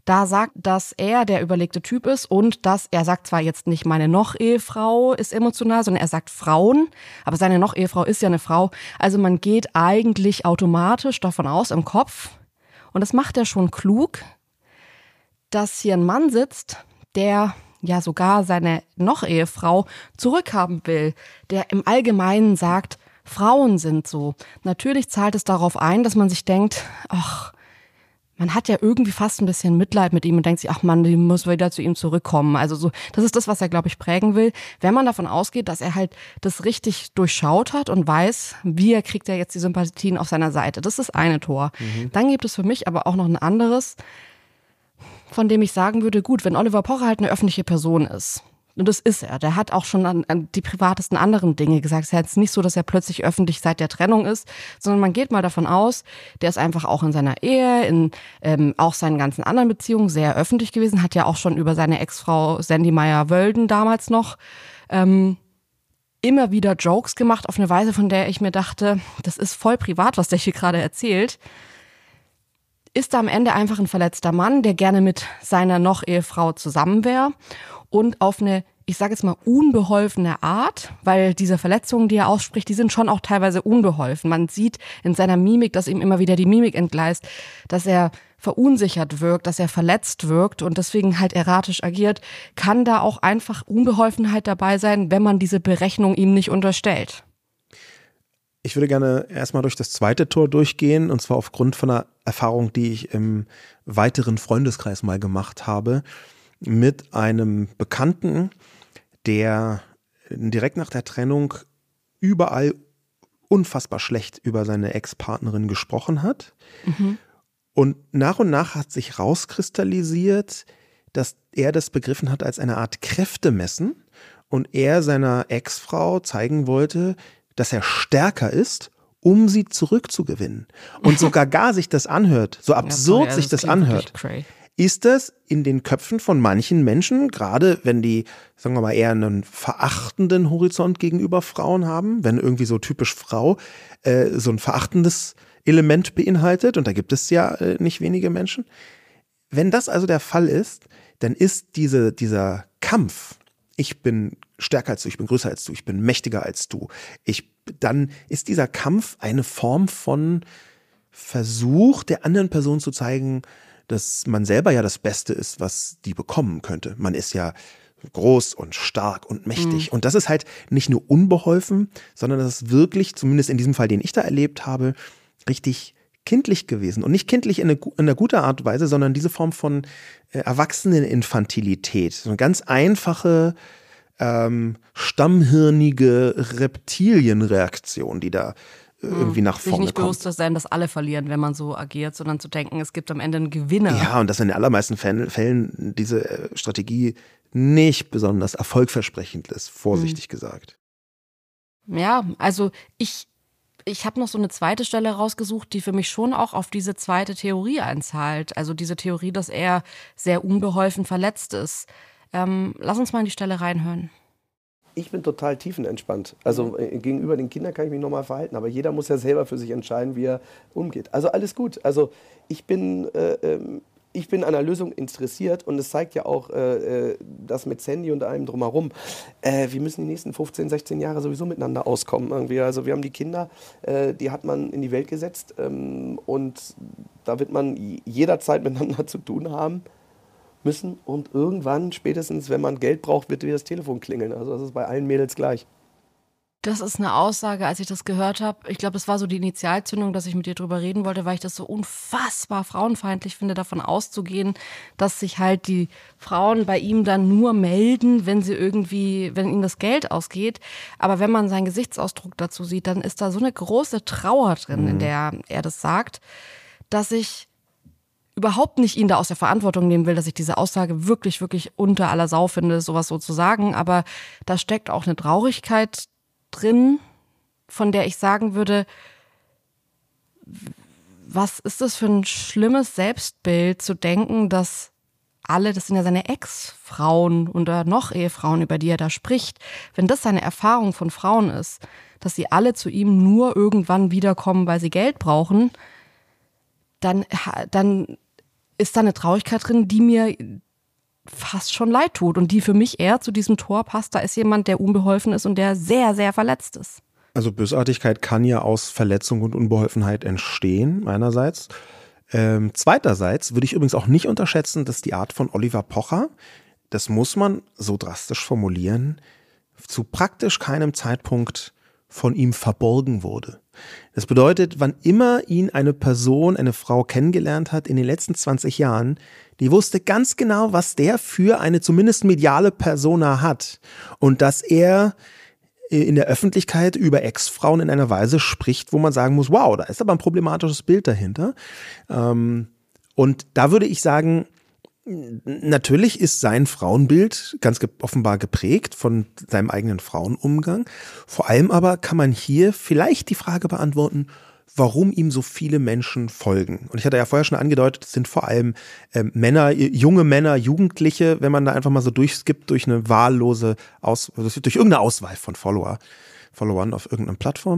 da sagt, dass er der überlegte Typ ist und dass er sagt zwar jetzt nicht meine Noch-Ehefrau ist emotional, sondern er sagt Frauen, aber seine Noch-Ehefrau ist ja eine Frau. Also man geht eigentlich automatisch davon aus im Kopf, und das macht er schon klug, dass hier ein Mann sitzt, der ja sogar seine Noch-Ehefrau zurückhaben will, der im Allgemeinen sagt, Frauen sind so. Natürlich zahlt es darauf ein, dass man sich denkt, ach, man hat ja irgendwie fast ein bisschen Mitleid mit ihm und denkt sich, ach Mann, die muss wieder zu ihm zurückkommen. Also so, das ist das, was er, glaube ich, prägen will. Wenn man davon ausgeht, dass er halt das richtig durchschaut hat und weiß, wie kriegt er jetzt die Sympathien auf seiner Seite. Das ist das eine Tor. Mhm. Dann gibt es für mich aber auch noch ein anderes, von dem ich sagen würde, gut, wenn Oliver Pocher halt eine öffentliche Person ist, und das ist er, der hat auch schon an, an die privatesten anderen Dinge gesagt. Es ist jetzt nicht so, dass er plötzlich öffentlich seit der Trennung ist, sondern man geht mal davon aus, der ist einfach auch in seiner Ehe, in ähm, auch seinen ganzen anderen Beziehungen sehr öffentlich gewesen, hat ja auch schon über seine Ex-Frau Sandy Meyer-Wölden damals noch ähm, immer wieder Jokes gemacht auf eine Weise, von der ich mir dachte, das ist voll privat, was der hier gerade erzählt. Ist da am Ende einfach ein verletzter Mann, der gerne mit seiner Noch-Ehefrau zusammen wäre und auf eine, ich sage jetzt mal, unbeholfene Art, weil diese Verletzungen, die er ausspricht, die sind schon auch teilweise unbeholfen. Man sieht in seiner Mimik, dass ihm immer wieder die Mimik entgleist, dass er verunsichert wirkt, dass er verletzt wirkt und deswegen halt erratisch agiert. Kann da auch einfach Unbeholfenheit dabei sein, wenn man diese Berechnung ihm nicht unterstellt? Ich würde gerne erstmal durch das zweite Tor durchgehen, und zwar aufgrund von einer Erfahrung, die ich im weiteren Freundeskreis mal gemacht habe, mit einem Bekannten, der direkt nach der Trennung überall unfassbar schlecht über seine Ex-Partnerin gesprochen hat. Mhm. Und nach und nach hat sich rauskristallisiert, dass er das begriffen hat als eine Art Kräftemessen und er seiner Ex-Frau zeigen wollte, dass er stärker ist, um sie zurückzugewinnen. Und sogar gar sich das anhört, so absurd ja, sich das, das anhört, ist das in den Köpfen von manchen Menschen, gerade wenn die, sagen wir mal, eher einen verachtenden Horizont gegenüber Frauen haben, wenn irgendwie so typisch Frau äh, so ein verachtendes Element beinhaltet, und da gibt es ja äh, nicht wenige Menschen. Wenn das also der Fall ist, dann ist diese, dieser Kampf, ich bin stärker als du, ich bin größer als du, ich bin mächtiger als du, ich, dann ist dieser Kampf eine Form von Versuch, der anderen Person zu zeigen, dass man selber ja das Beste ist, was die bekommen könnte. Man ist ja groß und stark und mächtig. Mhm. Und das ist halt nicht nur unbeholfen, sondern das ist wirklich, zumindest in diesem Fall, den ich da erlebt habe, richtig kindlich gewesen. Und nicht kindlich in, eine, in einer guten Art und Weise, sondern diese Form von äh, Erwachseneninfantilität. So eine ganz einfache, ähm, stammhirnige Reptilienreaktion, die da äh, irgendwie nach vorne kommt. Sich nicht bewusst zu sein, dass alle verlieren, wenn man so agiert, sondern zu denken, es gibt am Ende einen Gewinner. Ja, und dass in den allermeisten Fällen diese äh, Strategie nicht besonders erfolgversprechend ist, vorsichtig mhm. gesagt. Ja, also ich Ich habe noch so eine zweite Stelle rausgesucht, die für mich schon auch auf diese zweite Theorie einzahlt. Also diese Theorie, dass er sehr unbeholfen verletzt ist. Ähm, lass uns mal in die Stelle reinhören. Ich bin total tiefenentspannt. Also äh, gegenüber den Kindern kann ich mich normal verhalten. Aber jeder muss ja selber für sich entscheiden, wie er umgeht. Also alles gut. Also ich bin... Äh, ähm, Ich bin an einer Lösung interessiert und es zeigt ja auch äh, das mit Sandy und allem drumherum. Äh, wir müssen die nächsten fünfzehn, sechzehn Jahre sowieso miteinander auskommen. Irgendwie. Also wir haben die Kinder, äh, die hat man in die Welt gesetzt ähm, und da wird man jederzeit miteinander zu tun haben müssen. Und irgendwann, spätestens wenn man Geld braucht, wird wieder das Telefon klingeln. Also das ist bei allen Mädels gleich. Das ist eine Aussage, als ich das gehört habe. Ich glaube, das war so die Initialzündung, dass ich mit dir drüber reden wollte, weil ich das so unfassbar frauenfeindlich finde, davon auszugehen, dass sich halt die Frauen bei ihm dann nur melden, wenn sie irgendwie, wenn ihnen das Geld ausgeht. Aber wenn man seinen Gesichtsausdruck dazu sieht, dann ist da so eine große Trauer drin, mhm. in der er das sagt, dass ich überhaupt nicht ihn da aus der Verantwortung nehmen will, dass ich diese Aussage wirklich, wirklich unter aller Sau finde, sowas so zu sagen. Aber da steckt auch eine Traurigkeit drin, von der ich sagen würde, was ist das für ein schlimmes Selbstbild, zu denken, dass alle, das sind ja seine Ex-Frauen oder noch Ehefrauen, über die er da spricht, wenn das seine Erfahrung von Frauen ist, dass sie alle zu ihm nur irgendwann wiederkommen, weil sie Geld brauchen, dann, dann ist da eine Traurigkeit drin, die mir fast schon leid tut und die für mich eher zu diesem Tor passt. Da ist jemand, der unbeholfen ist und der sehr, sehr verletzt ist. Also Bösartigkeit kann ja aus Verletzung und Unbeholfenheit entstehen, meinerseits. Ähm, zweiterseits würde ich übrigens auch nicht unterschätzen, dass die Art von Oliver Pocher, das muss man so drastisch formulieren, zu praktisch keinem Zeitpunkt von ihm verborgen wurde. Das bedeutet, wann immer ihn eine Person, eine Frau kennengelernt hat in den letzten zwanzig Jahren, die wusste ganz genau, was der für eine zumindest mediale Persona hat und dass er in der Öffentlichkeit über Ex-Frauen in einer Weise spricht, wo man sagen muss, wow, da ist aber ein problematisches Bild dahinter. Und da würde ich sagen, natürlich ist sein Frauenbild ganz ge- offenbar geprägt von seinem eigenen Frauenumgang. Vor allem aber kann man hier vielleicht die Frage beantworten, warum ihm so viele Menschen folgen. Und ich hatte ja vorher schon angedeutet, es sind vor allem äh, Männer, junge Männer, Jugendliche, wenn man da einfach mal so durchskippt durch eine wahllose, Aus- durch irgendeine Auswahl von Follower, Followern auf irgendeiner Plattform.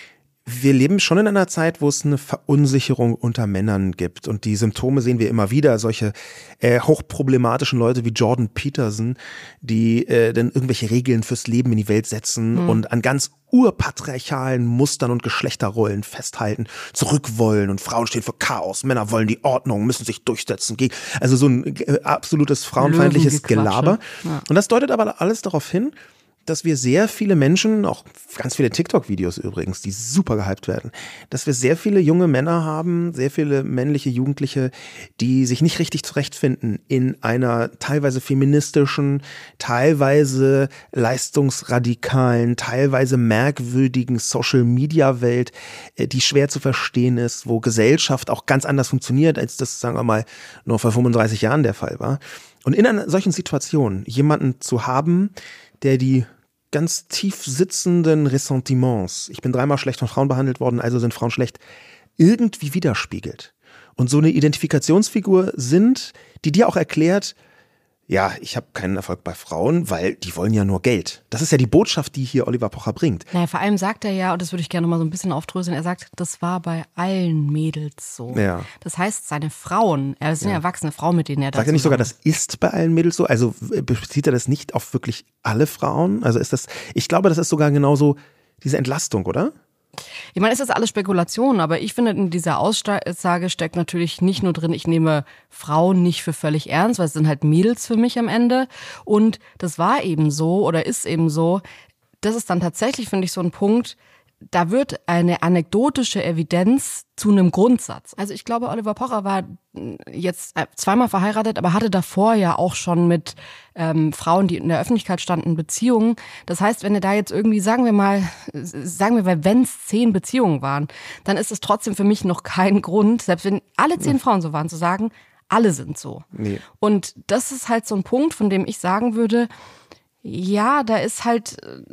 Wir leben schon in einer Zeit, wo es eine Verunsicherung unter Männern gibt und die Symptome sehen wir immer wieder. Solche äh, hochproblematischen Leute wie Jordan Peterson, die äh, dann irgendwelche Regeln fürs Leben in die Welt setzen mhm. und an ganz urpatriarchalen Mustern und Geschlechterrollen festhalten, zurück wollen und Frauen stehen für Chaos, Männer wollen die Ordnung, müssen sich durchsetzen. Also so ein äh, absolutes frauenfeindliches Gelaber. Ja. Und das deutet aber alles darauf hin, dass wir sehr viele Menschen, auch ganz viele TikTok-Videos übrigens, die super gehypt werden, dass wir sehr viele junge Männer haben, sehr viele männliche Jugendliche, die sich nicht richtig zurechtfinden in einer teilweise feministischen, teilweise leistungsradikalen, teilweise merkwürdigen Social-Media-Welt, die schwer zu verstehen ist, wo Gesellschaft auch ganz anders funktioniert, als das, sagen wir mal, noch vor fünfunddreißig Jahren der Fall war. Und in einer solchen Situation jemanden zu haben, der die ganz tief sitzenden Ressentiments, ich bin dreimal schlecht von Frauen behandelt worden, also sind Frauen schlecht, irgendwie widerspiegelt. Und so eine Identifikationsfigur sind, die dir auch erklärt, ja, ich habe keinen Erfolg bei Frauen, weil die wollen ja nur Geld. Das ist ja die Botschaft, die hier Oliver Pocher bringt. Naja, vor allem sagt er ja, und das würde ich gerne noch mal so ein bisschen aufdröseln, er sagt, das war bei allen Mädels so. Ja. Das heißt, seine Frauen, er sind ja erwachsene Frauen, mit denen er da Sagt er nicht sogar, das ist bei allen Mädels so? Also bezieht er das nicht auf wirklich alle Frauen? Also ist das, ich glaube, das ist sogar genauso diese Entlastung, oder? Ich meine, es ist alles Spekulation, aber ich finde, in dieser Aussage steckt natürlich nicht nur drin, ich nehme Frauen nicht für völlig ernst, weil es sind halt Mädels für mich am Ende. Und das war eben so oder ist eben so. Das ist dann tatsächlich, finde ich, so ein Punkt, da wird eine anekdotische Evidenz zu einem Grundsatz. Also ich glaube, Oliver Pocher war jetzt zweimal verheiratet, aber hatte davor ja auch schon mit ähm, Frauen, die in der Öffentlichkeit standen, Beziehungen. Das heißt, wenn er da jetzt irgendwie, sagen wir mal, sagen wir mal, wenn es zehn Beziehungen waren, dann ist es trotzdem für mich noch kein Grund, selbst wenn alle zehn Frauen so waren, zu sagen, alle sind so. Nee. Und das ist halt so ein Punkt, von dem ich sagen würde, ja, da ist halt...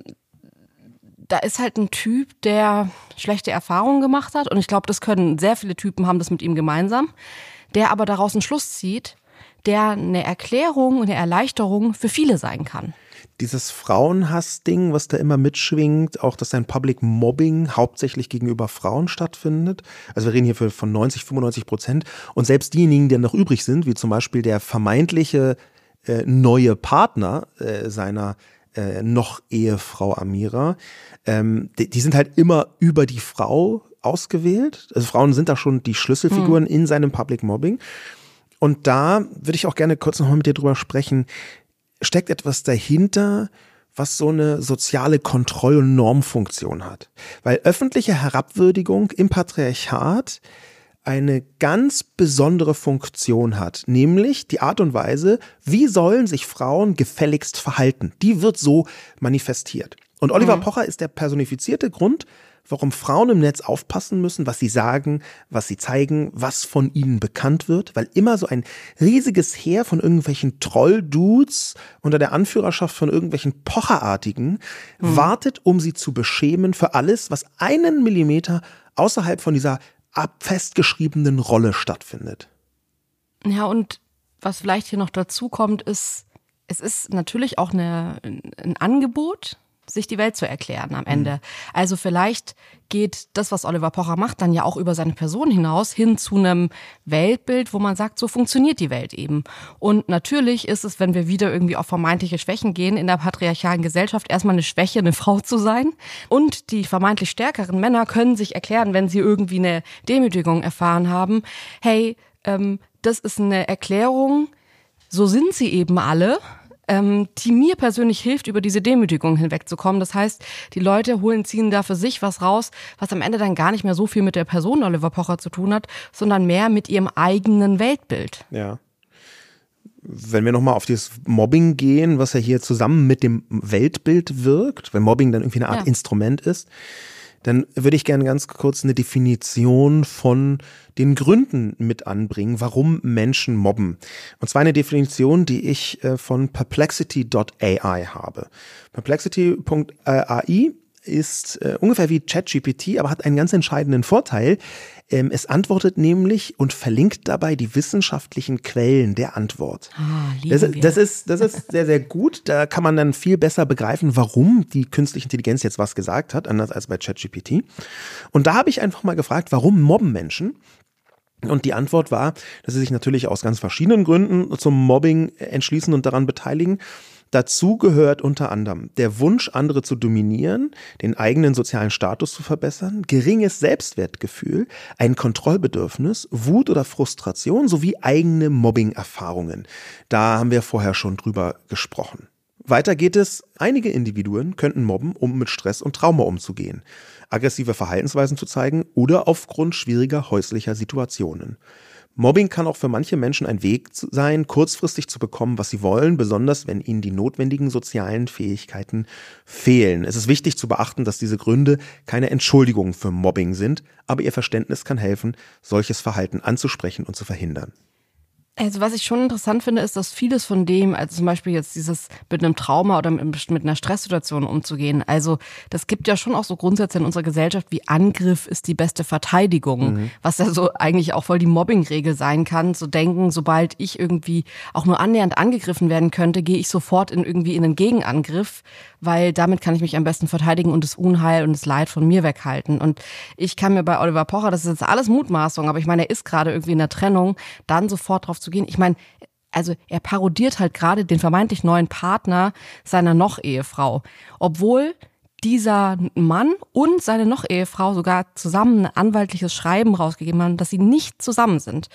Da ist halt ein Typ, der schlechte Erfahrungen gemacht hat. Und ich glaube, das können sehr viele Typen haben das mit ihm gemeinsam. Der aber daraus einen Schluss zieht, der eine Erklärung, eine Erleichterung für viele sein kann. Dieses Frauenhass-Ding, was da immer mitschwingt, auch dass ein Public Mobbing hauptsächlich gegenüber Frauen stattfindet. Also wir reden hier von neunzig, fünfundneunzig Prozent. Und selbst diejenigen, die noch übrig sind, wie zum Beispiel der vermeintliche äh, neue Partner äh, seiner Äh, noch Ehefrau Amira, ähm, die, die sind halt immer über die Frau ausgewählt. Also Frauen sind da schon die Schlüsselfiguren hm. in seinem Public Mobbing. Und da würde ich auch gerne kurz nochmal mit dir drüber sprechen, steckt etwas dahinter, was so eine soziale Kontroll- und Normfunktion hat. Weil öffentliche Herabwürdigung im Patriarchat eine ganz besondere Funktion hat, nämlich die Art und Weise, wie sollen sich Frauen gefälligst verhalten. Die wird so manifestiert. Und Oliver mhm. Pocher ist der personifizierte Grund, warum Frauen im Netz aufpassen müssen, was sie sagen, was sie zeigen, was von ihnen bekannt wird, weil immer so ein riesiges Heer von irgendwelchen Troll-Dudes unter der Anführerschaft von irgendwelchen Pocherartigen mhm. wartet, um sie zu beschämen für alles, was einen Millimeter außerhalb von dieser ab festgeschriebenen Rolle stattfindet. Ja, und was vielleicht hier noch dazu kommt, ist, es ist natürlich auch eine, ein Angebot, sich die Welt zu erklären am Ende. Mhm. Also vielleicht geht das, was Oliver Pocher macht, dann ja auch über seine Person hinaus hin zu einem Weltbild, wo man sagt, so funktioniert die Welt eben. Und natürlich ist es, wenn wir wieder irgendwie auf vermeintliche Schwächen gehen, in der patriarchalen Gesellschaft erstmal eine Schwäche, eine Frau zu sein. Und die vermeintlich stärkeren Männer können sich erklären, wenn sie irgendwie eine Demütigung erfahren haben, hey, ähm, das ist eine Erklärung, so sind sie eben alle, ähm, die mir persönlich hilft, über diese Demütigung hinwegzukommen. Das heißt, die Leute holen, ziehen da für sich was raus, was am Ende dann gar nicht mehr so viel mit der Person Oliver Pocher zu tun hat, sondern mehr mit ihrem eigenen Weltbild. Ja. Wenn wir nochmal auf dieses Mobbing gehen, was ja hier zusammen mit dem Weltbild wirkt, weil Mobbing dann irgendwie eine Art ja. Instrument ist, dann würde ich gerne ganz kurz eine Definition von den Gründen mit anbringen, warum Menschen mobben. Und zwar eine Definition, die ich von perplexity Punkt A I habe. perplexity Punkt A I ist äh, ungefähr wie ChatGPT, aber hat einen ganz entscheidenden Vorteil. Ähm, es antwortet nämlich und verlinkt dabei die wissenschaftlichen Quellen der Antwort. Ah, das, das, ist, das ist sehr, sehr gut. Da kann man dann viel besser begreifen, warum die künstliche Intelligenz jetzt was gesagt hat, anders als bei ChatGPT. Und da habe ich einfach mal gefragt, warum mobben Menschen? Und die Antwort war, dass sie sich natürlich aus ganz verschiedenen Gründen zum Mobbing entschließen und daran beteiligen. Dazu gehört unter anderem der Wunsch, andere zu dominieren, den eigenen sozialen Status zu verbessern, geringes Selbstwertgefühl, ein Kontrollbedürfnis, Wut oder Frustration sowie eigene Mobbing-Erfahrungen. Da haben wir vorher schon drüber gesprochen. Weiter geht es, einige Individuen könnten mobben, um mit Stress und Trauma umzugehen, aggressive Verhaltensweisen zu zeigen oder aufgrund schwieriger häuslicher Situationen. Mobbing kann auch für manche Menschen ein Weg sein, kurzfristig zu bekommen, was sie wollen, besonders wenn ihnen die notwendigen sozialen Fähigkeiten fehlen. Es ist wichtig zu beachten, dass diese Gründe keine Entschuldigung für Mobbing sind, aber ihr Verständnis kann helfen, solches Verhalten anzusprechen und zu verhindern. Also was ich schon interessant finde, ist, dass vieles von dem, also zum Beispiel jetzt dieses mit einem Trauma oder mit, mit einer Stresssituation umzugehen, also das gibt ja schon auch so Grundsätze in unserer Gesellschaft wie Angriff ist die beste Verteidigung, mhm. was ja so eigentlich auch voll die Mobbing-Regel sein kann, zu denken, sobald ich irgendwie auch nur annähernd angegriffen werden könnte, gehe ich sofort in irgendwie in einen Gegenangriff, weil damit kann ich mich am besten verteidigen und das Unheil und das Leid von mir weghalten. Und ich kann mir bei Oliver Pocher, das ist jetzt alles Mutmaßung, aber ich meine, er ist gerade irgendwie in der Trennung, dann sofort drauf zu gehen. Ich meine, also er parodiert halt gerade den vermeintlich neuen Partner seiner Noch-Ehefrau, obwohl dieser Mann und seine Noch-Ehefrau sogar zusammen ein anwaltliches Schreiben rausgegeben haben, dass sie nicht zusammen sind.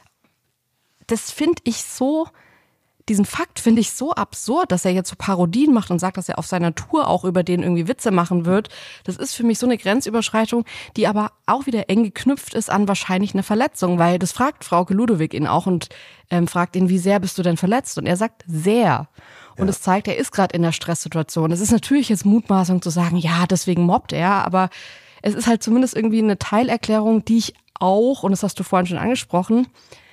Das finde ich so... Diesen Fakt finde ich so absurd, dass er jetzt so Parodien macht und sagt, dass er auf seiner Tour auch über den irgendwie Witze machen wird. Das ist für mich so eine Grenzüberschreitung, die aber auch wieder eng geknüpft ist an wahrscheinlich eine Verletzung, weil das fragt Frauke Ludewig ihn auch und ähm, fragt ihn, wie sehr bist du denn verletzt? Und er sagt, sehr. Und es ja. zeigt, er ist gerade in einer Stresssituation. Es ist natürlich jetzt Mutmaßung zu sagen, ja, deswegen mobbt er, aber es ist halt zumindest irgendwie eine Teilerklärung, die ich auch, und das hast du vorhin schon angesprochen,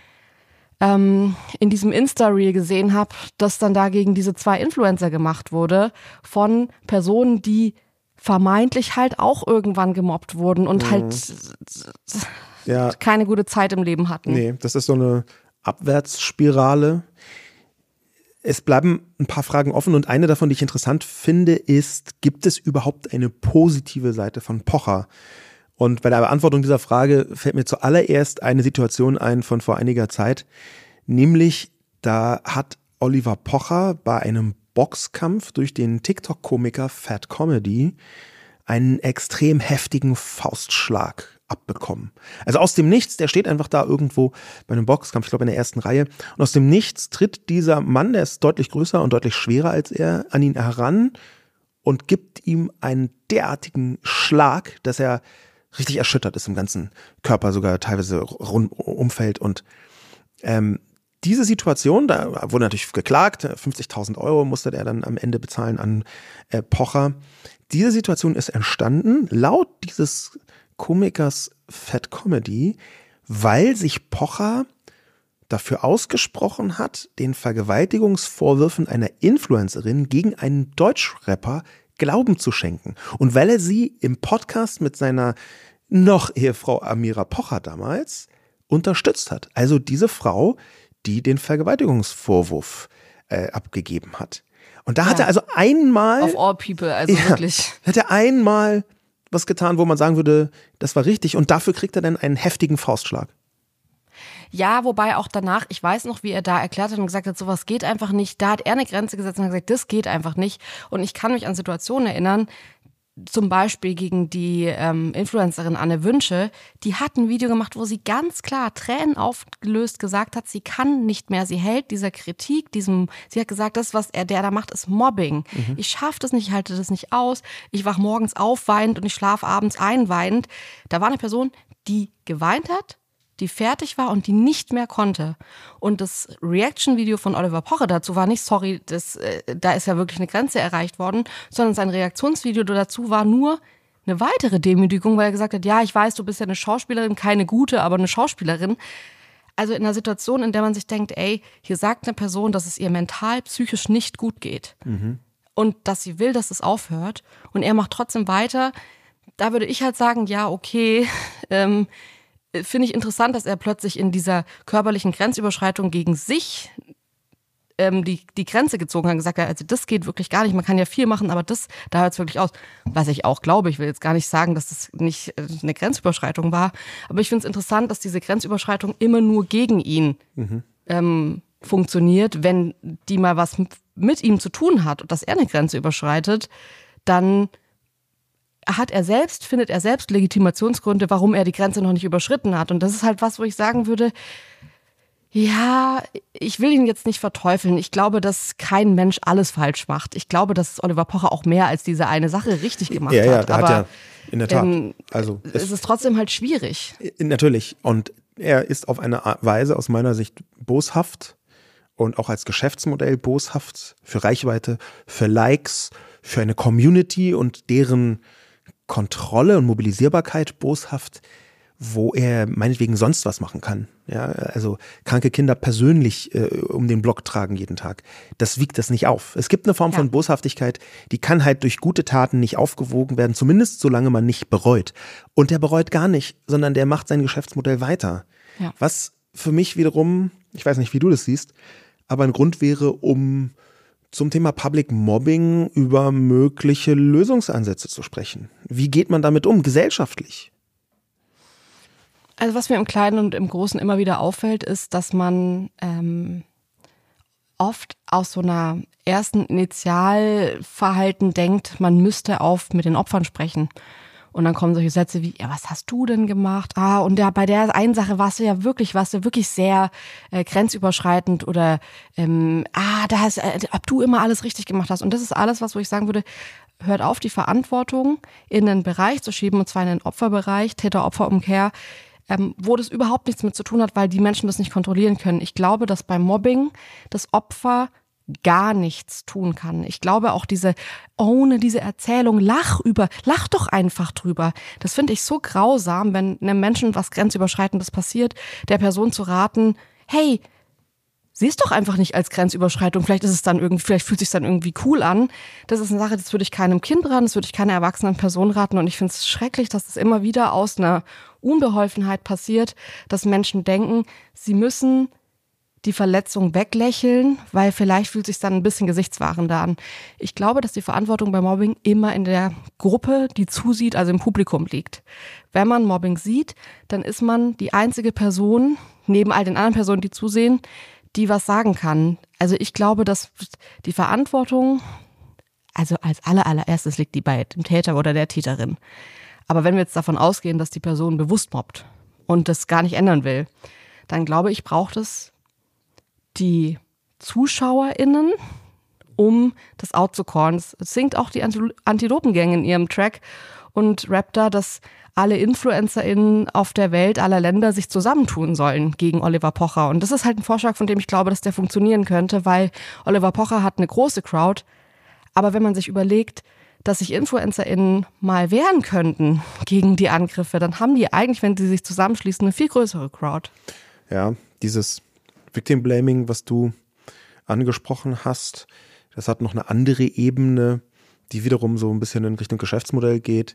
in diesem Insta-Reel gesehen habe, dass dann dagegen diese zwei Influencer gemacht wurde von Personen, die vermeintlich halt auch irgendwann gemobbt wurden und mhm. halt ja. keine gute Zeit im Leben hatten. Nee, das ist so eine Abwärtsspirale. Es bleiben ein paar Fragen offen und eine davon, die ich interessant finde, ist, gibt es überhaupt eine positive Seite von Pocher? Und bei der Beantwortung dieser Frage fällt mir zuallererst eine Situation ein von vor einiger Zeit, nämlich da hat Oliver Pocher bei einem Boxkampf durch den TikTok-Komiker Fat Comedy einen extrem heftigen Faustschlag abbekommen. Also aus dem Nichts, der steht einfach da irgendwo bei einem Boxkampf, ich glaube in der ersten Reihe, und aus dem Nichts tritt dieser Mann, der ist deutlich größer und deutlich schwerer als er, an ihn heran und gibt ihm einen derartigen Schlag, dass er richtig erschüttert ist im ganzen Körper, sogar teilweise rund umfällt. Und ähm, diese Situation, da wurde natürlich geklagt, fünfzigtausend Euro musste er dann am Ende bezahlen an äh, Pocher. Diese Situation ist entstanden, laut dieses Komikers Fat Comedy, weil sich Pocher dafür ausgesprochen hat, den Vergewaltigungsvorwürfen einer Influencerin gegen einen Deutschrapper Glauben zu schenken. Und weil er sie im Podcast mit seiner Noch-Ehefrau Amira Pocher damals unterstützt hat. Also diese Frau, die den Vergewaltigungsvorwurf äh, abgegeben hat. Und da Ja. hat er also einmal, Of all people, also Ja. wirklich. hat er einmal was getan, wo man sagen würde, das war richtig und dafür kriegt er dann einen heftigen Faustschlag. Ja, wobei auch danach, ich weiß noch, wie er da erklärt hat und gesagt hat, sowas geht einfach nicht. Da hat er eine Grenze gesetzt und hat gesagt, das geht einfach nicht. Und ich kann mich an Situationen erinnern, zum Beispiel gegen die ähm, Influencerin Anne Wünsche, die hat ein Video gemacht, wo sie ganz klar Tränen aufgelöst gesagt hat, sie kann nicht mehr, sie hält dieser Kritik, diesem, sie hat gesagt, das, was er der da macht, ist Mobbing. Mhm. Ich schaffe das nicht, ich halte das nicht aus, ich wach morgens auf weinend und ich schlafe abends ein weinend. Da war eine Person, die geweint hat, die fertig war und die nicht mehr konnte. Und das Reaction-Video von Oliver Pocher dazu war nicht, sorry, das, äh, da ist ja wirklich eine Grenze erreicht worden, sondern sein Reaktionsvideo dazu war nur eine weitere Demütigung, weil er gesagt hat, ja, ich weiß, du bist ja eine Schauspielerin, keine gute, aber eine Schauspielerin. Also in einer Situation, in der man sich denkt, ey, hier sagt eine Person, dass es ihr mental, psychisch nicht gut geht. Mhm. Und dass sie will, dass es aufhört. Und er macht trotzdem weiter. Da würde ich halt sagen, ja, okay, ähm, finde ich interessant, dass er plötzlich in dieser körperlichen Grenzüberschreitung gegen sich ähm, die, die Grenze gezogen hat und gesagt hat, also das geht wirklich gar nicht, man kann ja viel machen, aber das, da hört es wirklich aus. Was ich auch glaube, ich will jetzt gar nicht sagen, dass das nicht eine Grenzüberschreitung war, aber ich finde es interessant, dass diese Grenzüberschreitung immer nur gegen ihn mhm. ähm, funktioniert. Wenn die mal was mit ihm zu tun hat und dass er eine Grenze überschreitet, dann hat er selbst, findet er selbst Legitimationsgründe, warum er die Grenze noch nicht überschritten hat. Und das ist halt was, wo ich sagen würde, ja, ich will ihn jetzt nicht verteufeln. Ich glaube, dass kein Mensch alles falsch macht. Ich glaube, dass Oliver Pocher auch mehr als diese eine Sache richtig gemacht ja, ja, hat. der Aber hat ja in der Tat. Ähm, also es ist trotzdem halt schwierig. Natürlich. Und er ist auf eine Weise aus meiner Sicht boshaft und auch als Geschäftsmodell boshaft für Reichweite, für Likes, für eine Community und deren Kontrolle und Mobilisierbarkeit boshaft, wo er meinetwegen sonst was machen kann. Ja, also kranke Kinder persönlich äh, um den Block tragen jeden Tag. Das wiegt das nicht auf. Es gibt eine Form ja. von Boshaftigkeit, die kann halt durch gute Taten nicht aufgewogen werden, zumindest solange man nicht bereut. Und der bereut gar nicht, sondern der macht sein Geschäftsmodell weiter. Ja. Was für mich wiederum, ich weiß nicht, wie du das siehst, aber ein Grund wäre, um zum Thema Public Mobbing über mögliche Lösungsansätze zu sprechen. Wie geht man damit um, gesellschaftlich? Also was mir im Kleinen und im Großen immer wieder auffällt, ist, dass man ähm, oft aus so einer ersten Initialverhalten denkt, man müsste auf mit den Opfern sprechen. Und dann kommen solche Sätze wie, ja, was hast du denn gemacht? Ah, und ja, bei der einen Sache warst du ja wirklich, warst du wirklich sehr äh, grenzüberschreitend oder ähm, ah, da hast, äh, ob du immer alles richtig gemacht hast. Und das ist alles, was wo ich sagen würde, hört auf, die Verantwortung in einen Bereich zu schieben, und zwar in den Opferbereich, Täter-Opfer-Umkehr, ähm, wo das überhaupt nichts mit zu tun hat, weil die Menschen das nicht kontrollieren können. Ich glaube, dass beim Mobbing das Opfer gar nichts tun kann. Ich glaube auch diese, ohne diese Erzählung, lach über, lach doch einfach drüber. Das finde ich so grausam, wenn einem Menschen was Grenzüberschreitendes passiert, der Person zu raten, hey, sieh es doch einfach nicht als Grenzüberschreitung. Vielleicht ist es dann irgendwie, vielleicht fühlt es sich dann irgendwie cool an. Das ist eine Sache, das würde ich keinem Kind raten, das würde ich keiner erwachsenen Person raten. Und ich finde es schrecklich, dass das immer wieder aus einer Unbeholfenheit passiert, dass Menschen denken, sie müssen die Verletzung weglächeln, weil vielleicht fühlt es sich dann ein bisschen gesichtswahrender an. Ich glaube, dass die Verantwortung bei Mobbing immer in der Gruppe, die zusieht, also im Publikum liegt. Wenn man Mobbing sieht, dann ist man die einzige Person, neben all den anderen Personen, die zusehen, die was sagen kann. Also ich glaube, dass die Verantwortung, also als aller, allererstes liegt die bei dem Täter oder der Täterin. Aber wenn wir jetzt davon ausgehen, dass die Person bewusst mobbt und das gar nicht ändern will, dann glaube ich, braucht es die ZuschauerInnen, um das out zu callen. Es singt auch die Antilopengang in ihrem Track und rappt da, dass alle InfluencerInnen auf der Welt, aller Länder sich zusammentun sollen gegen Oliver Pocher. Und das ist halt ein Vorschlag, von dem ich glaube, dass der funktionieren könnte, weil Oliver Pocher hat eine große Crowd. Aber wenn man sich überlegt, dass sich InfluencerInnen mal wehren könnten gegen die Angriffe, dann haben die eigentlich, wenn sie sich zusammenschließen, eine viel größere Crowd. Ja, dieses Victim Blaming, was du angesprochen hast, das hat noch eine andere Ebene, die wiederum so ein bisschen in Richtung Geschäftsmodell geht.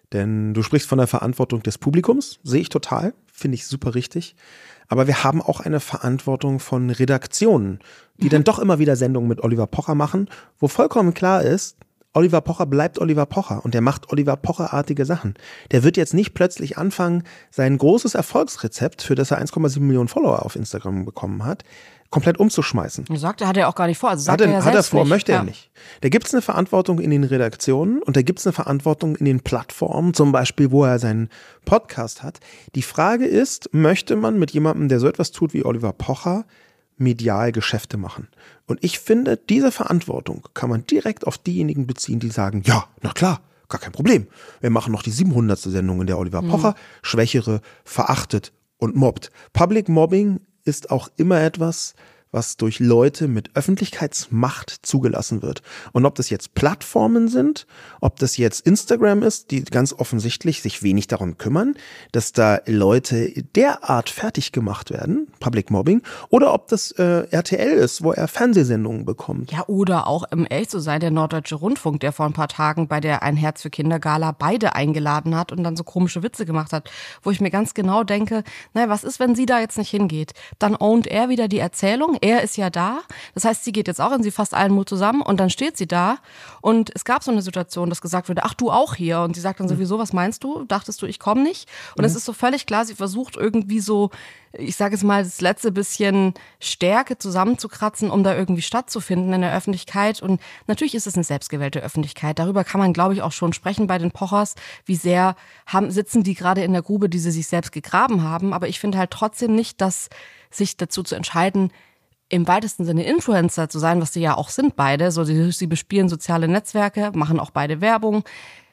Denn du sprichst von der Verantwortung des Publikums, sehe ich total, finde ich super richtig. Aber wir haben auch eine Verantwortung von Redaktionen, die mhm. dann doch immer wieder Sendungen mit Oliver Pocher machen, wo vollkommen klar ist, Oliver Pocher bleibt Oliver Pocher und der macht Oliver Pocher-artige Sachen. Der wird jetzt nicht plötzlich anfangen, sein großes Erfolgsrezept, für das er eins Komma sieben Millionen Follower auf Instagram bekommen hat, komplett umzuschmeißen. Er sagt, er hat er auch gar nicht vor. Also sagt hat er, er ja hat er vor, nicht. möchte ja. er nicht. Da gibt es eine Verantwortung in den Redaktionen und da gibt es eine Verantwortung in den Plattformen, zum Beispiel, wo er seinen Podcast hat. Die Frage ist, möchte man mit jemandem, der so etwas tut wie Oliver Pocher, medial Geschäfte machen? Und ich finde, diese Verantwortung kann man direkt auf diejenigen beziehen, die sagen, ja, na klar, gar kein Problem. Wir machen noch die siebenhundertste Sendung, in der Oliver mhm. Pocher Schwächere verachtet und mobbt. Public Mobbing ist auch immer etwas, was durch Leute mit Öffentlichkeitsmacht zugelassen wird. Und ob das jetzt Plattformen sind, ob das jetzt Instagram ist, die ganz offensichtlich sich wenig darum kümmern, dass da Leute derart fertig gemacht werden, Public Mobbing, oder ob das äh, R T L ist, wo er Fernsehsendungen bekommt. Ja, oder auch, um ehrlich zu sein, der Norddeutsche Rundfunk, der vor ein paar Tagen bei der Ein Herz für Kinder Gala beide eingeladen hat und dann so komische Witze gemacht hat, wo ich mir ganz genau denke, naja, was ist, wenn sie da jetzt nicht hingeht? Dann ownt er wieder die Erzählung. Er ist ja da. Das heißt, sie geht jetzt auch in sie fast allen Mut zusammen und dann steht sie da und es gab so eine Situation, dass gesagt wurde, ach, du auch hier. Und sie sagt dann sowieso, was meinst du? Dachtest du, ich komme nicht? Und mhm. es ist so völlig klar, sie versucht irgendwie so, ich sage jetzt mal, das letzte bisschen Stärke zusammenzukratzen, um da irgendwie stattzufinden in der Öffentlichkeit. Und natürlich ist es eine selbstgewählte Öffentlichkeit. Darüber kann man, glaube ich, auch schon sprechen bei den Pochers, wie sehr haben, sitzen die gerade in der Grube, die sie sich selbst gegraben haben. Aber ich finde halt trotzdem nicht, dass sich dazu zu entscheiden, im weitesten Sinne Influencer zu sein, was sie ja auch sind beide. So, sie, sie bespielen soziale Netzwerke, machen auch beide Werbung.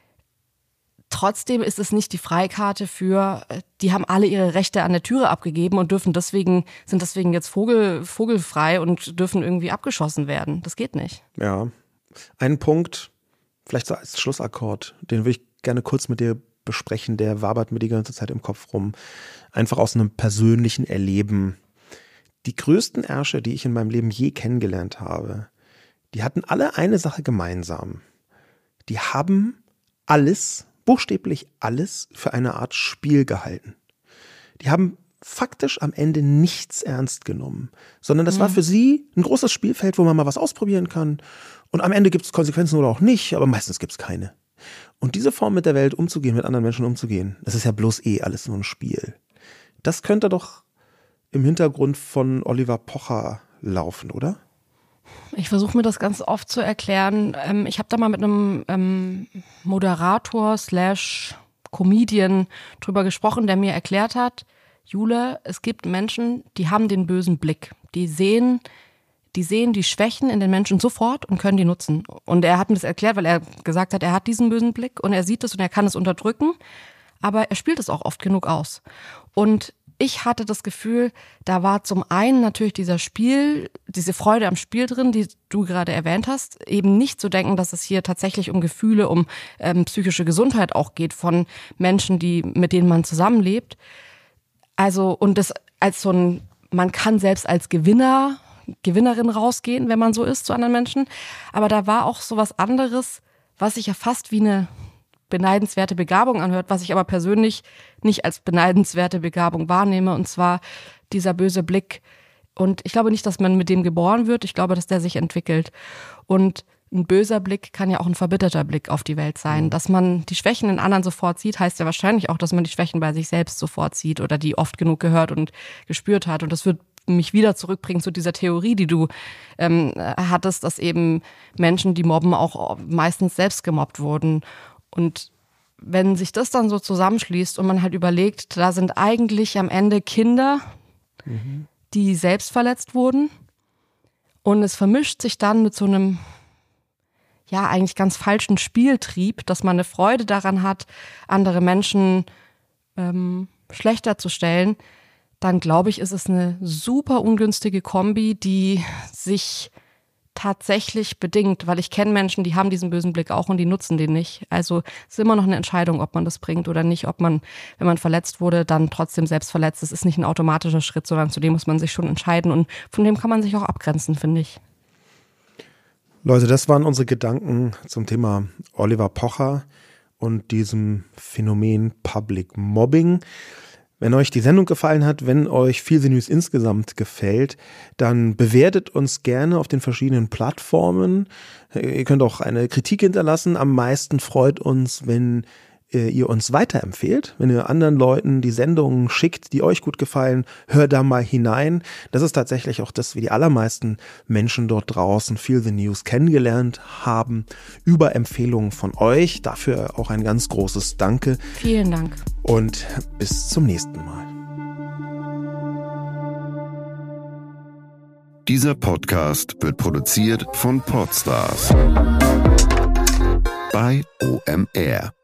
Trotzdem ist es nicht die Freikarte für, die haben alle ihre Rechte an der Türe abgegeben und dürfen deswegen, sind deswegen jetzt Vogel, vogelfrei und dürfen irgendwie abgeschossen werden. Das geht nicht. Ja, ein Punkt, vielleicht so als Schlussakkord, den würde ich gerne kurz mit dir besprechen, der wabert mir die ganze Zeit im Kopf rum. Einfach aus einem persönlichen Erleben. Die größten Ärsche, die ich in meinem Leben je kennengelernt habe, die hatten alle eine Sache gemeinsam. Die haben alles, buchstäblich alles, für eine Art Spiel gehalten. Die haben faktisch am Ende nichts ernst genommen, sondern das mhm. war für sie ein großes Spielfeld, wo man mal was ausprobieren kann. Und am Ende gibt es Konsequenzen oder auch nicht, aber meistens gibt es keine. Und diese Form, mit der Welt umzugehen, mit anderen Menschen umzugehen, das ist ja bloß eh alles nur ein Spiel. Das könnte doch im Hintergrund von Oliver Pocher laufen, oder? Ich versuche mir das ganz oft zu erklären. Ich habe da mal mit einem ähm, Moderator slash Comedian drüber gesprochen, der mir erklärt hat, Jule, es gibt Menschen, die haben den bösen Blick. Die sehen, die sehen die Schwächen in den Menschen sofort und können die nutzen. Und er hat mir das erklärt, weil er gesagt hat, er hat diesen bösen Blick und er sieht es und er kann es unterdrücken, aber er spielt es auch oft genug aus. Und ich hatte das Gefühl, da war zum einen natürlich dieser Spiel, diese Freude am Spiel drin, die du gerade erwähnt hast, eben nicht zu denken, dass es hier tatsächlich um Gefühle, um ähm, psychische Gesundheit auch geht von Menschen, die mit denen man zusammenlebt. Also und das als so ein, man kann selbst als Gewinner, Gewinnerin rausgehen, wenn man so ist zu anderen Menschen. Aber da war auch so was anderes, was sich ja fast wie eine beneidenswerte Begabung anhört, was ich aber persönlich nicht als beneidenswerte Begabung wahrnehme, und zwar dieser böse Blick. Und ich glaube nicht, dass man mit dem geboren wird, ich glaube, dass der sich entwickelt. Und ein böser Blick kann ja auch ein verbitterter Blick auf die Welt sein. Dass man die Schwächen in anderen sofort sieht, heißt ja wahrscheinlich auch, dass man die Schwächen bei sich selbst sofort sieht oder die oft genug gehört und gespürt hat. Und das wird mich wieder zurückbringen zu dieser Theorie, die du ähm, hattest, dass eben Menschen, die mobben, auch meistens selbst gemobbt wurden. Und wenn sich das dann so zusammenschließt und man halt überlegt, da sind eigentlich am Ende Kinder, mhm. die selbst verletzt wurden, und es vermischt sich dann mit so einem, ja, eigentlich ganz falschen Spieltrieb, dass man eine Freude daran hat, andere Menschen ähm, schlechter zu stellen, dann glaube ich, ist es eine super ungünstige Kombi, die sich tatsächlich bedingt, weil ich kenne Menschen, die haben diesen bösen Blick auch und die nutzen den nicht. Also es ist immer noch eine Entscheidung, ob man das bringt oder nicht, ob man, wenn man verletzt wurde, dann trotzdem selbst verletzt. Das ist nicht ein automatischer Schritt, sondern zu dem muss man sich schon entscheiden und von dem kann man sich auch abgrenzen, finde ich. Leute, das waren unsere Gedanken zum Thema Oliver Pocher und diesem Phänomen Public Mobbing. Wenn euch die Sendung gefallen hat, wenn euch Feel the News insgesamt gefällt, dann bewertet uns gerne auf den verschiedenen Plattformen. Ihr könnt auch eine Kritik hinterlassen. Am meisten freut uns, wenn ihr uns weiterempfehlt, wenn ihr anderen Leuten die Sendungen schickt, die euch gut gefallen, hört da mal hinein. Das ist tatsächlich auch das, wie die allermeisten Menschen dort draußen Feel the News kennengelernt haben, über Empfehlungen von euch. Dafür auch ein ganz großes Danke. Vielen Dank. Und bis zum nächsten Mal. Dieser Podcast wird produziert von Podstars bei O M R.